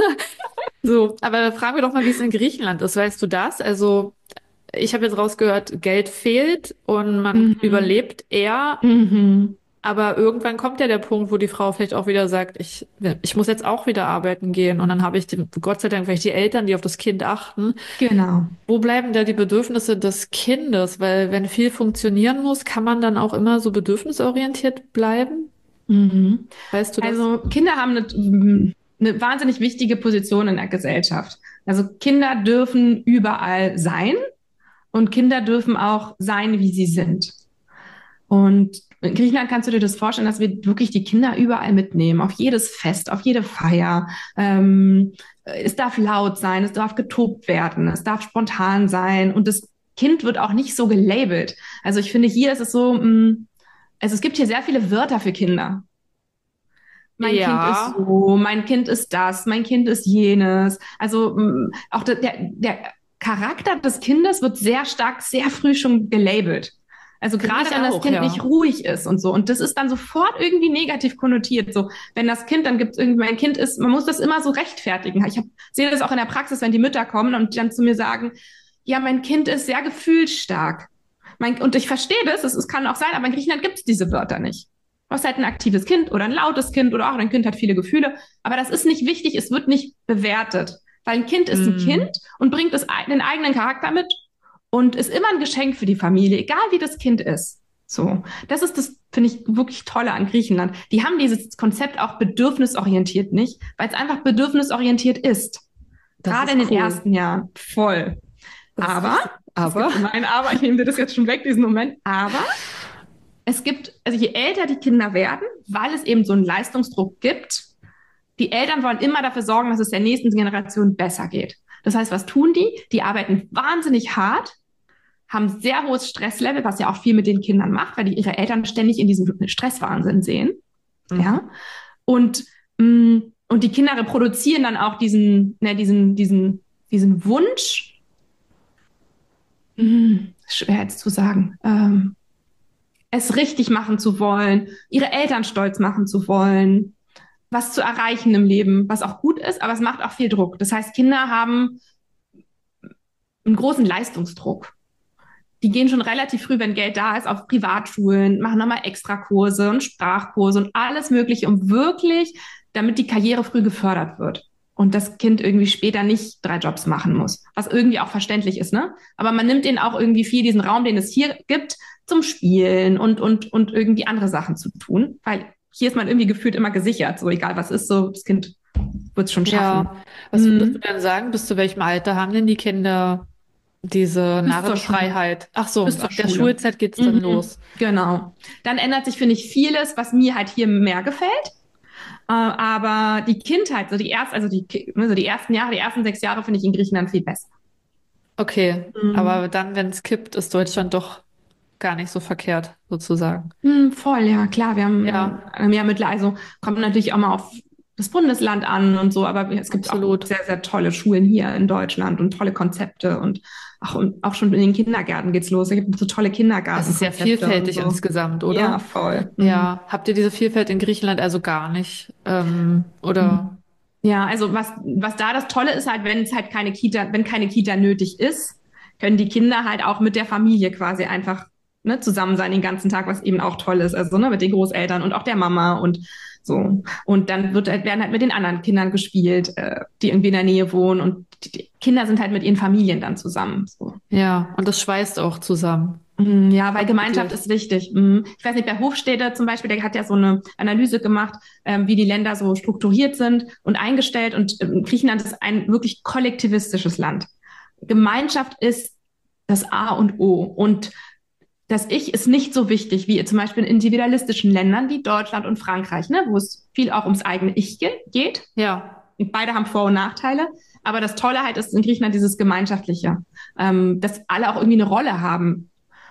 so, aber fragen wir doch mal, wie es in Griechenland ist. Weißt du das? Also, ich habe jetzt rausgehört, Geld fehlt und man Mhm. überlebt eher. Mhm. Aber irgendwann kommt ja der Punkt, wo die Frau vielleicht auch wieder sagt, ich muss jetzt auch wieder arbeiten gehen. Und dann habe ich Gott sei Dank vielleicht die Eltern, die auf das Kind achten. Genau. Wo bleiben da die Bedürfnisse des Kindes? Weil wenn viel funktionieren muss, kann man dann auch immer so bedürfnisorientiert bleiben? Mhm. Weißt du das? Also Kinder haben eine wahnsinnig wichtige Position in der Gesellschaft. Also Kinder dürfen überall sein und Kinder dürfen auch sein, wie sie sind. Und in Griechenland kannst du dir das vorstellen, dass wir wirklich die Kinder überall mitnehmen, auf jedes Fest, auf jede Feier. Es darf laut sein, es darf getobt werden, es darf spontan sein und das Kind wird auch nicht so gelabelt. Also ich finde, hier ist es so, also es gibt hier sehr viele Wörter für Kinder. Mein Kind ist Ja. so, mein Kind ist das, mein Kind ist jenes. Also auch der Charakter des Kindes wird sehr stark, sehr früh schon gelabelt. Also Finde gerade ich wenn das auch, Kind nicht ja. ruhig ist und so. Und das ist dann sofort irgendwie negativ konnotiert. So, wenn das Kind, dann gibt es irgendwie, mein Kind ist, man muss das immer so rechtfertigen. Sehe das auch in der Praxis, wenn die Mütter kommen und dann zu mir sagen, ja, mein Kind ist sehr gefühlsstark. Und ich verstehe das, es kann auch sein, aber in Griechenland gibt es diese Wörter nicht. Du hast halt ein aktives Kind oder ein lautes Kind oder auch ein Kind hat viele Gefühle. Aber das ist nicht wichtig, es wird nicht bewertet. Weil ein Kind ist ein Kind Hm. und bringt den eigenen Charakter mit und ist immer ein Geschenk für die Familie, egal wie das Kind ist. So, das ist das, finde ich, wirklich Tolle an Griechenland. Die haben dieses Konzept auch bedürfnisorientiert nicht, weil es einfach bedürfnisorientiert ist. Das Gerade in ist den cool. ersten Jahren. Voll. Das ist Aber, richtig. es Aber, gibt immer ein Aber, ich nehme dir das jetzt schon weg, diesen Moment, aber es gibt, also je älter die Kinder werden, weil es eben so einen Leistungsdruck gibt, die Eltern wollen immer dafür sorgen, dass es der nächsten Generation besser geht. Das heißt, was tun die? Die arbeiten wahnsinnig hart, haben sehr hohes Stresslevel, was ja auch viel mit den Kindern macht, weil die ihre Eltern ständig in diesem Stresswahnsinn sehen. Mhm. Ja. Und, und die Kinder reproduzieren dann auch diesen Wunsch, schwer jetzt zu sagen, es richtig machen zu wollen, ihre Eltern stolz machen zu wollen, was zu erreichen im Leben, was auch gut ist, aber es macht auch viel Druck. Das heißt, Kinder haben einen großen Leistungsdruck. Die gehen schon relativ früh, wenn Geld da ist, auf Privatschulen, machen nochmal Extrakurse und Sprachkurse und alles Mögliche, um wirklich, damit die Karriere früh gefördert wird. Und das Kind irgendwie später nicht 3 Jobs machen muss. Was irgendwie auch verständlich ist, ne? Aber man nimmt ihnen auch irgendwie viel diesen Raum, den es hier gibt, zum Spielen und irgendwie andere Sachen zu tun. Weil hier ist man irgendwie gefühlt immer gesichert. So egal was ist, so das Kind wird es schon schaffen. Ja, was würdest du denn sagen? Bis zu welchem Alter haben denn die Kinder diese Bis zur Schule. Narrenfreiheit? Ach so, Bis zur ab der Schule. Schulzeit geht's dann los. Genau. Dann ändert sich, finde ich, vieles, was mir halt hier mehr gefällt. Aber die Kindheit, so die ersten Jahre, die ersten 6 Jahre finde ich in Griechenland viel besser. Okay, Mhm. aber dann, wenn es kippt, ist Deutschland doch gar nicht so verkehrt, sozusagen. Voll, ja, klar. Wir haben Ja, ja mittlerweile, also kommt natürlich auch mal auf das Bundesland an und so, aber es gibt auch absolut. sehr, sehr tolle Schulen hier in Deutschland und tolle Konzepte und auch schon in den Kindergärten geht's los. Es gibt so tolle Es ist sehr Kindergartenkonzepte und vielfältig so. insgesamt, Ja, oder? voll. Ja, habt ihr diese Vielfalt in Griechenland also gar nicht? Mhm. Oder? Ja, also was da das Tolle ist halt, wenn es halt wenn keine Kita nötig ist, können die Kinder halt auch mit der Familie quasi einfach ne, zusammen sein den ganzen Tag, was eben auch toll ist. Also ne, mit den Großeltern und auch der Mama und so. Und dann werden halt mit den anderen Kindern gespielt, die irgendwie in der Nähe wohnen und die Kinder sind halt mit ihren Familien dann zusammen. So. Ja, und das schweißt auch zusammen. Ja, weil Gemeinschaft Vermutlich. ist wichtig. Ich weiß nicht, bei Hofstede zum Beispiel, der hat ja so eine Analyse gemacht, wie die Länder so strukturiert sind und eingestellt. Und Griechenland ist ein wirklich kollektivistisches Land. Gemeinschaft ist das A und O. Und das Ich ist nicht so wichtig wie zum Beispiel in individualistischen Ländern wie Deutschland und Frankreich, ne, wo es viel auch ums eigene Ich geht. Ja, Und beide haben Vor- und Nachteile. Aber das Tolle halt ist in Griechenland dieses Gemeinschaftliche, dass alle auch irgendwie eine Rolle haben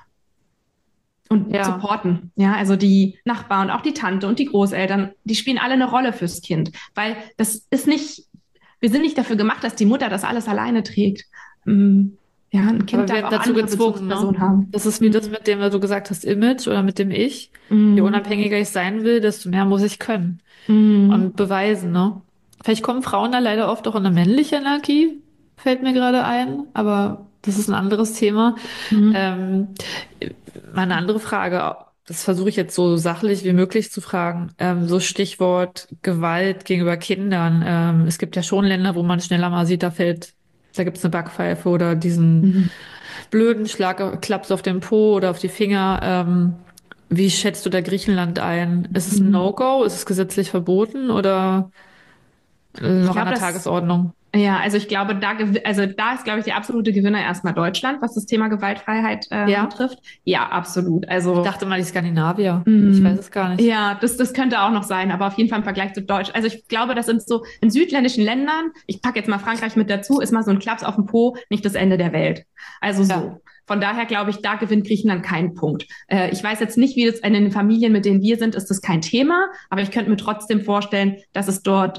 und ja. supporten. Ja, also die Nachbarn, auch die Tante und die Großeltern, die spielen alle eine Rolle fürs Kind, weil das ist nicht, wir sind nicht dafür gemacht, dass die Mutter das alles alleine trägt. Ja, ein Aber Kind wir darf werden auch dazu andere gezwungen, ne? Bezugspersonen haben. Das ist wie das mit dem, was du gesagt hast, Image oder mit dem Ich. Je Mm, unabhängiger ich sein will, desto mehr muss ich können mm, und beweisen, ne? Vielleicht kommen Frauen da leider oft auch in eine männliche Energie, fällt mir gerade ein, aber das ist ein anderes Thema. mm. Ähm, Mal eine andere Frage. Das versuche ich jetzt so sachlich wie möglich zu fragen. So Stichwort Gewalt gegenüber Kindern. Es gibt ja schon Länder, wo man schneller mal sieht, da gibt's eine Backpfeife oder diesen Mhm. blöden Schlag, Klaps auf den Po oder auf die Finger. Wie schätzt du da Griechenland ein? Ist es ein Mhm. No-Go? Ist es gesetzlich verboten oder Ich noch an glaube, der dass Tagesordnung? ja, also ich glaube, da ist, glaube ich, der absolute Gewinner erstmal Deutschland, was das Thema Gewaltfreiheit Ja? betrifft. Ja, absolut. Ich Also dachte mal, die Skandinavier. Ich weiß Mm, es gar nicht. ja, das könnte auch noch sein, aber auf jeden Fall im Vergleich zu Deutsch. Also ich glaube, das sind so in südländischen Ländern, ich packe jetzt mal Frankreich mit dazu, ist mal so ein Klaps auf dem Po nicht das Ende der Welt. Also Ja. so. Von daher glaube ich, da gewinnt Griechenland keinen Punkt. Ich weiß jetzt nicht, wie das in den Familien, mit denen wir sind, ist das kein Thema, aber ich könnte mir trotzdem vorstellen, dass es dort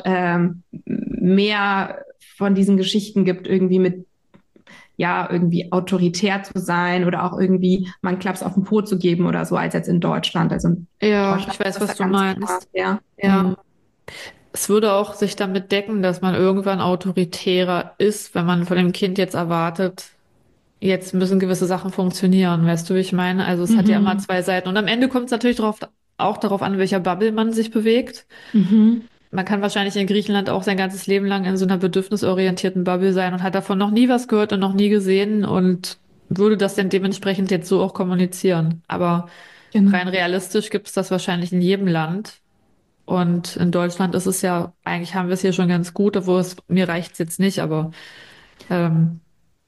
mehr von diesen Geschichten gibt, irgendwie mit ja, irgendwie autoritär zu sein oder auch irgendwie mal einen Klaps auf den Po zu geben oder so, als jetzt in Deutschland. Also in Ja, Deutschland ich ist weiß, das ja was du ganz klar, meinst. ja. Ja. Es würde auch sich damit decken, dass man irgendwann autoritärer ist, wenn man von dem Kind jetzt erwartet, jetzt müssen gewisse Sachen funktionieren. Weißt du, wie ich meine? Also es hat ja immer Mhm. zwei Seiten. Und am Ende kommt es natürlich auch darauf an, in welcher Bubble man sich bewegt. Mhm. Man kann wahrscheinlich in Griechenland auch sein ganzes Leben lang in so einer bedürfnisorientierten Bubble sein und hat davon noch nie was gehört und noch nie gesehen und würde das dann dementsprechend jetzt so auch kommunizieren. Aber rein Genau. realistisch gibt es das wahrscheinlich in jedem Land. Und in Deutschland ist es ja, eigentlich haben wir es hier schon ganz gut, obwohl mir reicht es jetzt nicht, aber ähm,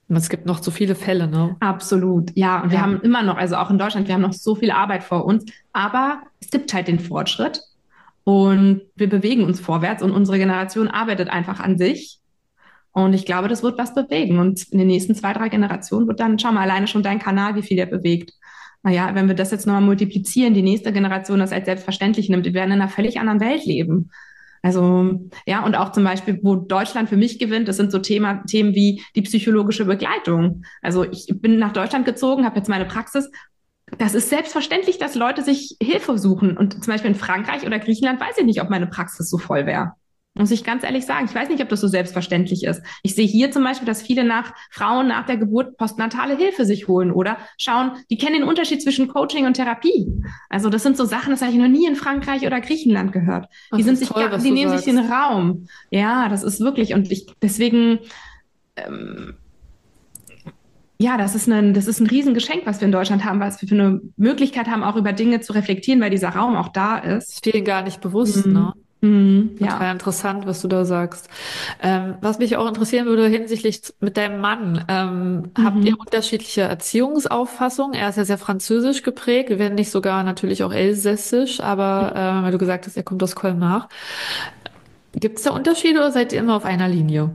Und es gibt noch so viele Fälle, ne? Absolut, ja. Und wir Ja. haben immer noch, also auch in Deutschland, wir haben noch so viel Arbeit vor uns. Aber es gibt halt den Fortschritt und wir bewegen uns vorwärts und unsere Generation arbeitet einfach an sich. Und ich glaube, das wird was bewegen. Und in den nächsten 2, 3 Generationen wird dann, schau mal, alleine schon dein Kanal, wie viel der bewegt. Naja, wenn wir das jetzt nochmal multiplizieren, die nächste Generation das als selbstverständlich nimmt, wir werden in einer völlig anderen Welt leben. Also, ja, und auch zum Beispiel, wo Deutschland für mich gewinnt, das sind so Themen wie die psychologische Begleitung. Also ich bin nach Deutschland gezogen, habe jetzt meine Praxis. Das ist selbstverständlich, dass Leute sich Hilfe suchen. Und zum Beispiel in Frankreich oder Griechenland weiß ich nicht, ob meine Praxis so voll wäre. Muss ich ganz ehrlich sagen. Ich weiß nicht, ob das so selbstverständlich ist. Ich sehe hier zum Beispiel, dass viele Frauen nach der Geburt postnatale Hilfe sich holen oder schauen, die kennen den Unterschied zwischen Coaching und Therapie. Also das sind so Sachen, das habe ich noch nie in Frankreich oder Griechenland gehört. Das ist toll, was Die du nehmen sich den sagst. Raum. Ja, das ist wirklich. Und deswegen, ähm, ja, das ist ein Riesengeschenk, was wir in Deutschland haben, was wir für eine Möglichkeit haben, auch über Dinge zu reflektieren, weil dieser Raum auch da ist. Ist vielen gar nicht bewusst, ne? Mhm. Mhm. Ja. Total interessant, was du da sagst. Was mich auch interessieren würde hinsichtlich mit deinem Mann, habt ihr Mhm. unterschiedliche Erziehungsauffassungen? Er ist ja sehr französisch geprägt, wenn nicht sogar natürlich auch elsässisch, aber weil du gesagt hast, er kommt aus Colmar. Gibt es da Unterschiede oder seid ihr immer auf einer Linie?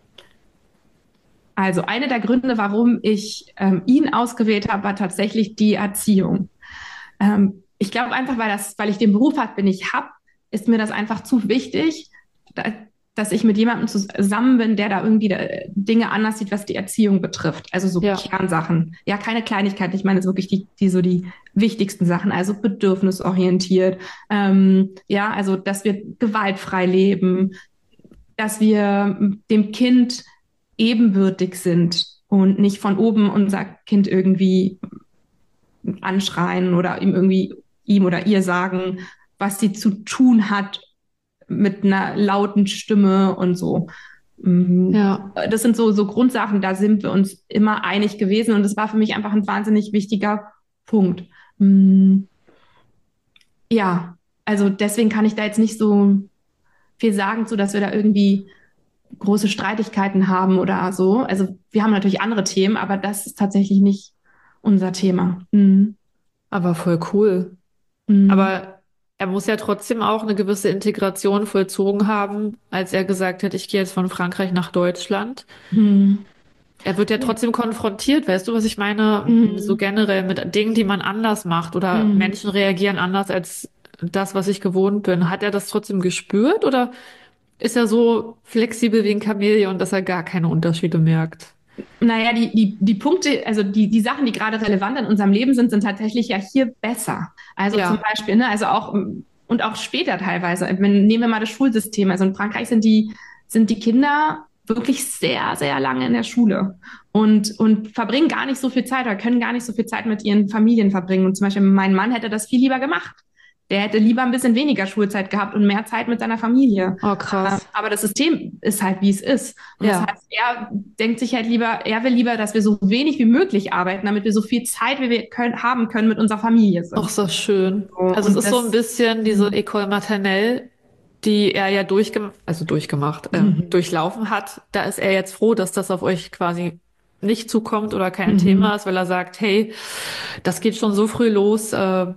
Also einer der Gründe, warum ich ihn ausgewählt habe, war tatsächlich die Erziehung. Ich glaube einfach, weil ich den Beruf habe, den ich habe, ist mir das einfach zu wichtig, da, dass ich mit jemandem zusammen bin, der da irgendwie Dinge anders sieht, was die Erziehung betrifft. Also so Ja, Kernsachen. Ja, keine Kleinigkeiten. Ich meine, es sind wirklich die wichtigsten Sachen. Also bedürfnisorientiert. Ja, also, dass wir gewaltfrei leben, dass wir dem Kind ebenbürtig sind und nicht von oben unser Kind irgendwie anschreien oder ihm oder ihr sagen, was sie zu tun hat mit einer lauten Stimme und so. ja. Das sind so Grundsachen, da sind wir uns immer einig gewesen und das war für mich einfach ein wahnsinnig wichtiger Punkt. Mm, Ja, also deswegen kann ich da jetzt nicht so viel sagen zu, dass wir da irgendwie große Streitigkeiten haben oder so. Also wir haben natürlich andere Themen, aber das ist tatsächlich nicht unser Thema. Aber voll cool. Mhm. Aber er muss ja trotzdem auch eine gewisse Integration vollzogen haben, als er gesagt hat, ich gehe jetzt von Frankreich nach Deutschland. Mhm. Er wird ja Ja. trotzdem konfrontiert, weißt du, was ich meine? So Mhm. generell mit Dingen, die man anders macht oder Mhm. Menschen reagieren anders als das, was ich gewohnt bin. Hat er das trotzdem gespürt oder ist er so flexibel wie ein Chamäleon, dass er gar keine Unterschiede merkt? Naja, die Punkte, also die Sachen, die gerade relevant in unserem Leben sind, sind tatsächlich ja hier besser. Also zum Ja, Beispiel, ne, also auch und auch später teilweise. Nehmen wir mal das Schulsystem. Also in Frankreich sind die Kinder wirklich sehr, sehr lange in der Schule und verbringen gar nicht so viel Zeit oder können gar nicht so viel Zeit mit ihren Familien verbringen. Und zum Beispiel mein Mann hätte das viel lieber gemacht. Der hätte lieber ein bisschen weniger Schulzeit gehabt und mehr Zeit mit seiner Familie. oh krass. Aber das System ist halt, wie es ist. Und das Ja, heißt, er denkt sich halt lieber, er will lieber, dass wir so wenig wie möglich arbeiten, damit wir so viel Zeit, wie wir haben können, mit unserer Familie auch sind. so schön. So, Also es und ist so ein das, bisschen diese École maternelle, die er ja durchgemacht, mhm. durchlaufen hat. Da ist er jetzt froh, dass das auf euch quasi nicht zukommt oder kein Thema Mhm. ist, weil er sagt, hey, das geht schon so früh los,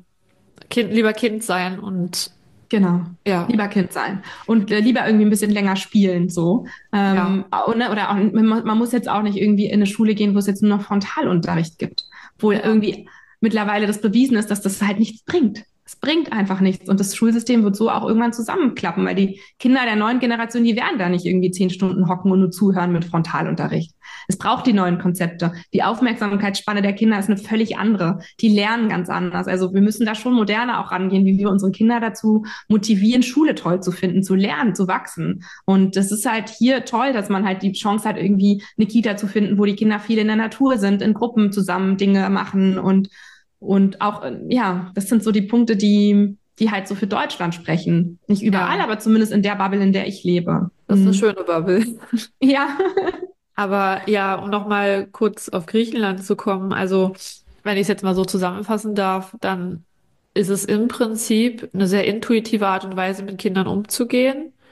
lieber Kind sein und Genau. ja, Lieber Kind sein und lieber irgendwie ein bisschen länger spielen, so. ja, Oder auch, man muss jetzt auch nicht irgendwie in eine Schule gehen, wo es jetzt nur noch Frontalunterricht gibt, wo ja. irgendwie mittlerweile das bewiesen ist, dass das halt nichts bringt. Es bringt einfach nichts. Und das Schulsystem wird so auch irgendwann zusammenklappen, weil die Kinder der neuen Generation, die werden da nicht irgendwie 10 Stunden hocken und nur zuhören mit Frontalunterricht. Es braucht die neuen Konzepte. Die Aufmerksamkeitsspanne der Kinder ist eine völlig andere. Die lernen ganz anders. Also wir müssen da schon moderner auch rangehen, wie wir unsere Kinder dazu motivieren, Schule toll zu finden, zu lernen, zu wachsen. Und das ist halt hier toll, dass man halt die Chance hat, irgendwie eine Kita zu finden, wo die Kinder viel in der Natur sind, in Gruppen zusammen Dinge machen und auch, ja, das sind so die Punkte, die halt so für Deutschland sprechen. Nicht überall, Ja, aber zumindest in der Bubble, in der ich lebe. das ist eine schöne Bubble. Ja. Aber ja, um nochmal kurz auf Griechenland zu kommen, also wenn ich es jetzt mal so zusammenfassen darf, dann ist es im Prinzip eine sehr intuitive Art und Weise, mit Kindern umzugehen.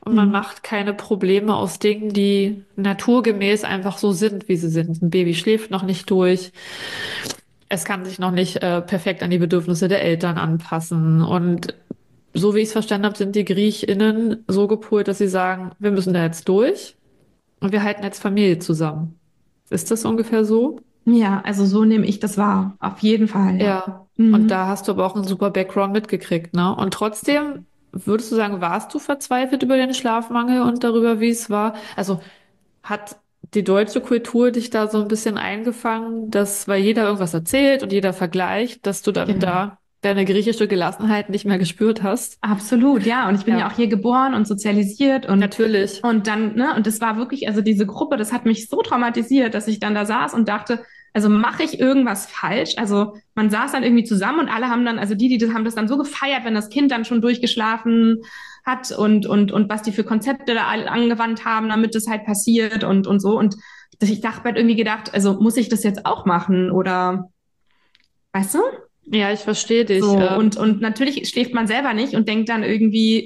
und man macht keine Probleme aus Dingen, die naturgemäß einfach so sind, wie sie sind. Ein Baby schläft noch nicht durch. Es kann sich noch nicht perfekt an die Bedürfnisse der Eltern anpassen. Und so wie ich es verstanden habe, sind die GriechInnen so gepolt, dass sie sagen, wir müssen da jetzt durch und wir halten jetzt Familie zusammen. Ist das ungefähr so? Ja, also so nehme ich das wahr. Auf jeden Fall, ja. Ja. Und Mhm. da hast du aber auch einen super Background mitgekriegt, ne? Und trotzdem, würdest du sagen, warst du verzweifelt über den Schlafmangel und darüber, wie es war? Also hat die deutsche Kultur dich da so ein bisschen eingefangen, dass, weil jeder irgendwas erzählt und jeder vergleicht, dass du dann Genau. da deine griechische Gelassenheit nicht mehr gespürt hast? Absolut, ja. Und ich bin ja auch Ja, hier geboren und sozialisiert natürlich. und dann, ne, und das war wirklich, also diese Gruppe, das hat mich so traumatisiert, dass ich dann da saß und dachte, also mache ich irgendwas falsch? Also man saß dann irgendwie zusammen und alle haben dann, also die das haben das dann so gefeiert, wenn das Kind dann schon durchgeschlafen hat und was die für Konzepte da alle angewandt haben, damit das halt passiert und so. Und ich dachte halt irgendwie gedacht, also muss ich das jetzt auch machen oder, weißt du? Ja, ich verstehe dich. So, und natürlich schläft man selber nicht und denkt dann irgendwie,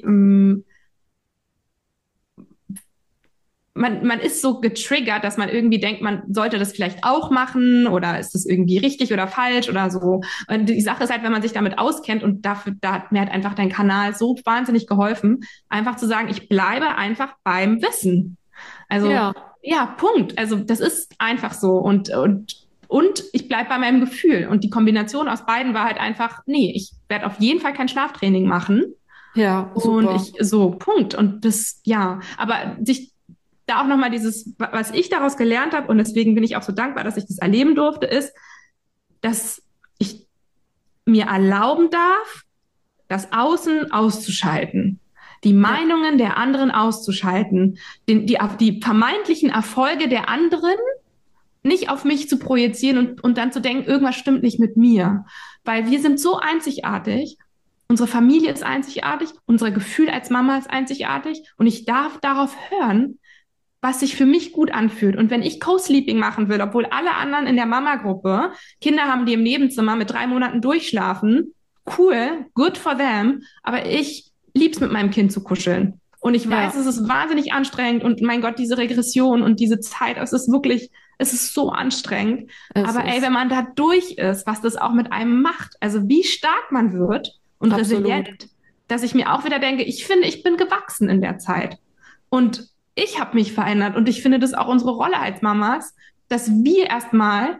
man ist so getriggert, dass man irgendwie denkt, man sollte das vielleicht auch machen oder ist das irgendwie richtig oder falsch oder so. Und die Sache ist halt, wenn man sich damit auskennt und dafür, da hat mir halt einfach dein Kanal so wahnsinnig geholfen, einfach zu sagen, ich bleibe einfach beim Wissen. Also, Ja, ja, Punkt. Also, das ist einfach so und ich bleibe bei meinem Gefühl. Und die Kombination aus beiden war halt einfach, nee, ich werde auf jeden Fall kein Schlaftraining machen. ja, Und super. ich, so, Punkt. Und das, ja, aber sich da auch nochmal dieses, was ich daraus gelernt habe, und deswegen bin ich auch so dankbar, dass ich das erleben durfte, ist, dass ich mir erlauben darf, das Außen auszuschalten, die Ja, Meinungen der anderen auszuschalten, die vermeintlichen Erfolge der anderen nicht auf mich zu projizieren und dann zu denken, irgendwas stimmt nicht mit mir. Weil wir sind so einzigartig, unsere Familie ist einzigartig, unser Gefühl als Mama ist einzigartig und ich darf darauf hören, was sich für mich gut anfühlt. Und wenn ich Co-Sleeping machen will, obwohl alle anderen in der Mama-Gruppe Kinder haben, die im Nebenzimmer mit 3 Monaten durchschlafen, cool, good for them, aber ich lieb's mit meinem Kind zu kuscheln. Und ich weiß, ja, es ist wahnsinnig anstrengend und mein Gott, diese Regression und diese Zeit, es ist wirklich, es ist so anstrengend. es Aber ey, wenn ist man da durch ist, was das auch mit einem macht, also wie stark man wird und absolut. resilient, dass ich mir auch wieder denke, ich finde, ich bin gewachsen in der Zeit. Und ich habe mich verändert und ich finde das auch unsere Rolle als Mamas, dass wir erstmal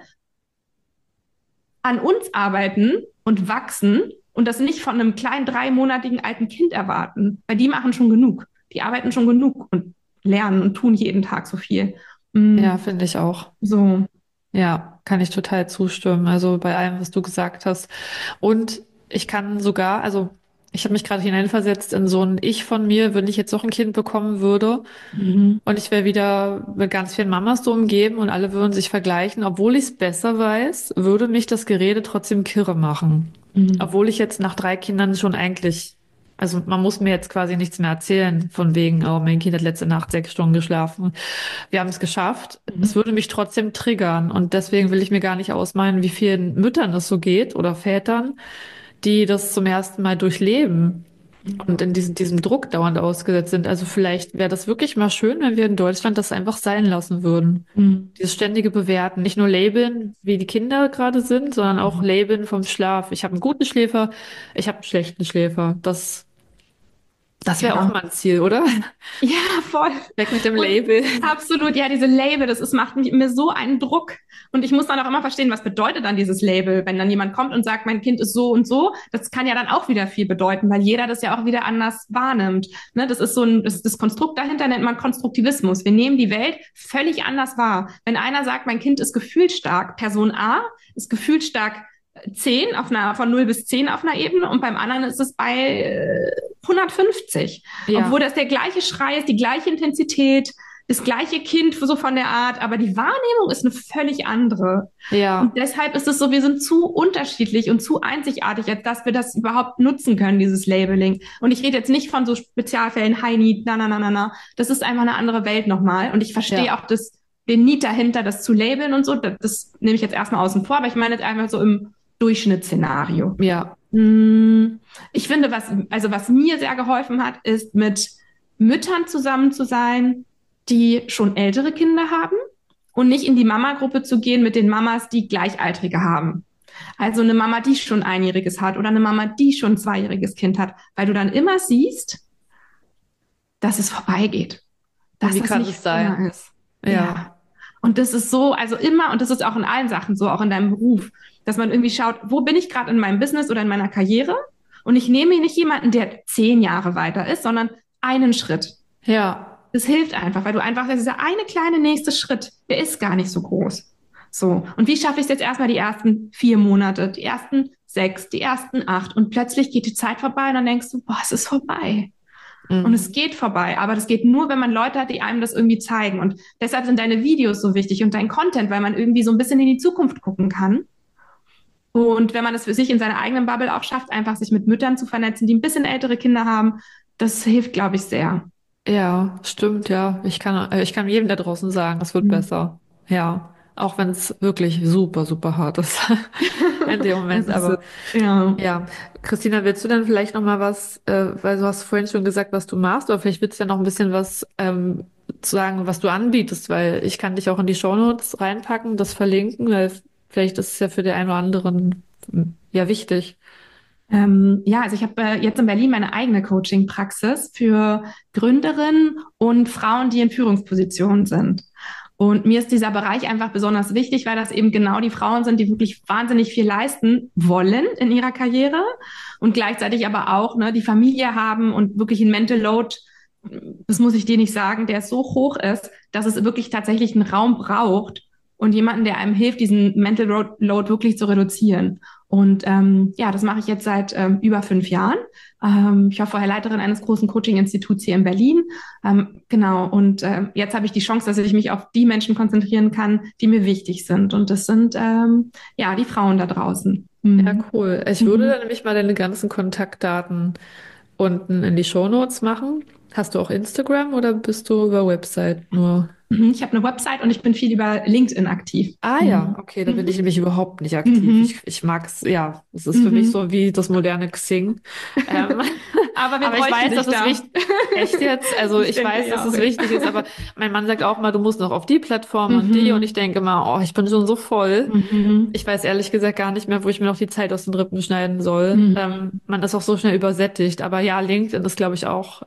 an uns arbeiten und wachsen und das nicht von einem kleinen 3 monatigen alten Kind erwarten, weil die machen schon genug. Die arbeiten schon genug und lernen und tun jeden Tag so viel. Ja, Mm, finde ich auch. so. Ja, kann ich total zustimmen. Also bei allem, was du gesagt hast. Und ich kann sogar, also ich habe mich gerade hineinversetzt in so ein Ich von mir, wenn ich jetzt noch ein Kind bekommen würde Mhm. und ich wäre wieder mit ganz vielen Mamas so umgeben und alle würden sich vergleichen, obwohl ich es besser weiß, würde mich das Gerede trotzdem kirre machen. Mhm. Obwohl ich jetzt nach 3 Kindern schon eigentlich, also man muss mir jetzt quasi nichts mehr erzählen, von wegen, oh, mein Kind hat letzte Nacht 6 Stunden geschlafen. Wir haben es geschafft. Es Mhm. würde mich trotzdem triggern. Und deswegen will ich mir gar nicht ausmalen, wie vielen Müttern es so geht oder Vätern, die das zum ersten Mal durchleben und in diesem Druck dauernd ausgesetzt sind. Also vielleicht wäre das wirklich mal schön, wenn wir in Deutschland das einfach sein lassen würden. Mhm. Dieses ständige Bewerten, nicht nur labeln, wie die Kinder gerade sind, sondern auch Mhm. labeln vom Schlaf. Ich habe einen guten Schläfer, ich habe einen schlechten Schläfer. Das wäre auch Ja. mal ein Ziel, oder? Ja, voll. Weg mit dem Und Label. absolut, ja, diese Label, macht mir so einen Druck. Und ich muss dann auch immer verstehen, was bedeutet dann dieses Label, wenn dann jemand kommt und sagt, mein Kind ist so und so. Das kann ja dann auch wieder viel bedeuten, weil jeder das ja auch wieder anders wahrnimmt. Ne, das ist das Konstrukt dahinter nennt man Konstruktivismus. Wir nehmen die Welt völlig anders wahr. Wenn einer sagt, mein Kind ist gefühlsstark, Person A ist gefühlsstark 10 von 0 bis 10 auf einer Ebene und beim anderen ist es bei 150. Obwohl Ja, das der gleiche Schrei ist, die gleiche Intensität, das gleiche Kind so von der Art, aber die Wahrnehmung ist eine völlig andere. Und ja. deshalb ist es so, wir sind zu unterschiedlich und zu einzigartig, als dass wir das überhaupt nutzen können, dieses Labeling. Und ich rede jetzt nicht von so Spezialfällen, High Need, na, na, na, na, na. Das ist einfach eine andere Welt nochmal. Und ich verstehe Ja, auch den Need dahinter, das zu labeln und so. Das nehme ich jetzt erstmal außen vor, aber ich meine jetzt einfach so im Durchschnittsszenario. ja, Hm, Ich finde, was mir sehr geholfen hat, ist mit Müttern zusammen zu sein, die schon ältere Kinder haben und nicht in die Mama-Gruppe zu gehen mit den Mamas, die Gleichaltrige haben. Also eine Mama, die schon Einjähriges hat oder eine Mama, die schon ein zweijähriges Kind hat, weil du dann immer siehst, dass es vorbeigeht, dass Wie das kann nicht es sein? immer ist. Ja. Und das ist so, also immer, und das ist auch in allen Sachen so, auch in deinem Beruf, dass man irgendwie schaut, wo bin ich gerade in meinem Business oder in meiner Karriere? Und ich nehme nicht jemanden, der 10 Jahre weiter ist, sondern einen Schritt. Ja. Das hilft einfach, weil du einfach, dieser eine kleine nächste Schritt, der ist gar nicht so groß. So. Und wie schaffe ich es jetzt erstmal die ersten 4 Monate, die ersten 6, die ersten 8 und plötzlich geht die Zeit vorbei und dann denkst du, boah, es ist vorbei. Und es geht vorbei, aber das geht nur, wenn man Leute hat, die einem das irgendwie zeigen. Und deshalb sind deine Videos so wichtig und dein Content, weil man irgendwie so ein bisschen in die Zukunft gucken kann. Und wenn man es für sich in seiner eigenen Bubble auch schafft, einfach sich mit Müttern zu vernetzen, die ein bisschen ältere Kinder haben, das hilft, glaube ich, sehr. Ja, stimmt, ja. Ich kann jedem da draußen sagen, es wird Mhm. besser. Ja. Auch wenn es wirklich super, super hart ist in dem Das Moment. ist es. Aber Ja. ja, Christina, willst du dann vielleicht noch mal was, weil du hast vorhin schon gesagt, was du machst, aber vielleicht willst du ja noch ein bisschen was sagen, was du anbietest, weil ich kann dich auch in die Shownotes reinpacken, das verlinken, weil vielleicht ist es ja für den einen oder anderen ja wichtig. Ja, also ich habe jetzt in Berlin meine eigene Coaching-Praxis für Gründerinnen und Frauen, die in Führungspositionen sind. Und mir ist dieser Bereich einfach besonders wichtig, weil das eben genau die Frauen sind, die wirklich wahnsinnig viel leisten wollen in ihrer Karriere und gleichzeitig aber auch ne, die Familie haben und wirklich ein Mental Load, das muss ich dir nicht sagen, der so hoch ist, dass es wirklich tatsächlich einen Raum braucht und jemanden, der einem hilft, diesen Mental Load wirklich zu reduzieren. Und ja, das mache ich jetzt seit über 5 Jahren. Ich war vorher Leiterin eines großen Coaching-Instituts hier in Berlin. Genau, und jetzt habe ich die Chance, dass ich mich auf die Menschen konzentrieren kann, die mir wichtig sind. Und das sind ja die Frauen da draußen. Ja, Mhm. cool. Ich würde Mhm. dann nämlich mal deine ganzen Kontaktdaten unten in die Shownotes machen. Hast du auch Instagram oder bist du über Website nur? Ich habe eine Website und ich bin viel über LinkedIn aktiv. Ah ja, Mhm. okay, da bin ich Mhm. nämlich überhaupt nicht aktiv. Mhm. Ich mag es, ja, es ist für mich Mhm. so wie das moderne Xing. Ähm, Aber wir aber ich bräuchten weiß, dass dich es da. wichtig, echt jetzt, also Ich ich denke weiß, dass ja auch. es wichtig ist, aber mein Mann sagt auch mal, du musst noch auf die Plattform und die und ich Mhm. denke immer, oh, ich bin schon so voll. Mhm. Ich weiß ehrlich gesagt gar nicht mehr, wo ich mir noch die Zeit aus den Rippen schneiden soll. Mhm. Man ist auch so schnell übersättigt. Aber ja, LinkedIn ist, glaube ich, auch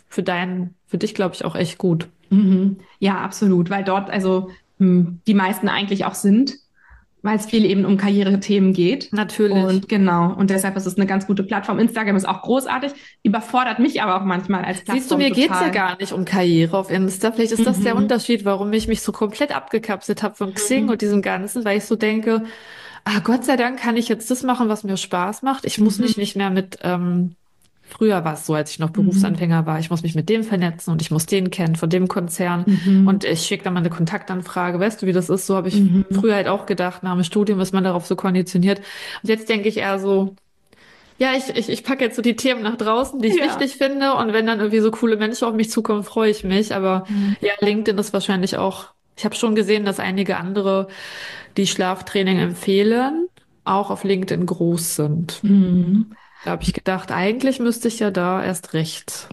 für dich, glaube ich, auch echt gut. Mhm. Ja, absolut, weil dort also die meisten eigentlich auch sind, weil es viel eben um Karrierethemen geht. Natürlich. Und genau, und deshalb ist es eine ganz gute Plattform. Instagram ist auch großartig, überfordert mich aber auch manchmal als Siehst du, Plattform mir geht's ja total. gar nicht um Karriere auf Insta. Vielleicht ist das der Mhm. Unterschied, warum ich mich so komplett abgekapselt habe von Xing Mhm. und diesem Ganzen, weil ich so denke, ah, Gott sei Dank kann ich jetzt das machen, was mir Spaß macht. Ich muss mich Mhm. nicht mehr mit früher war es so, als ich noch Mhm. Berufsanfänger war, ich muss mich mit dem vernetzen und ich muss den kennen von dem Konzern und Mhm. ich schicke dann mal eine Kontaktanfrage. Weißt du, wie das ist? So habe ich Mhm. früher halt auch gedacht, nach dem Studium ist man darauf so konditioniert. Und jetzt denke ich eher so, ja, ich packe jetzt so die Themen nach draußen, die ich Ja. wichtig finde und wenn dann irgendwie so coole Menschen auf mich zukommen, freue ich mich. Aber Mhm. ja, LinkedIn ist wahrscheinlich auch, ich habe schon gesehen, dass einige andere, die Schlaftraining empfehlen, auch auf LinkedIn groß sind. Mhm. Da habe ich gedacht, eigentlich müsste ich ja da erst recht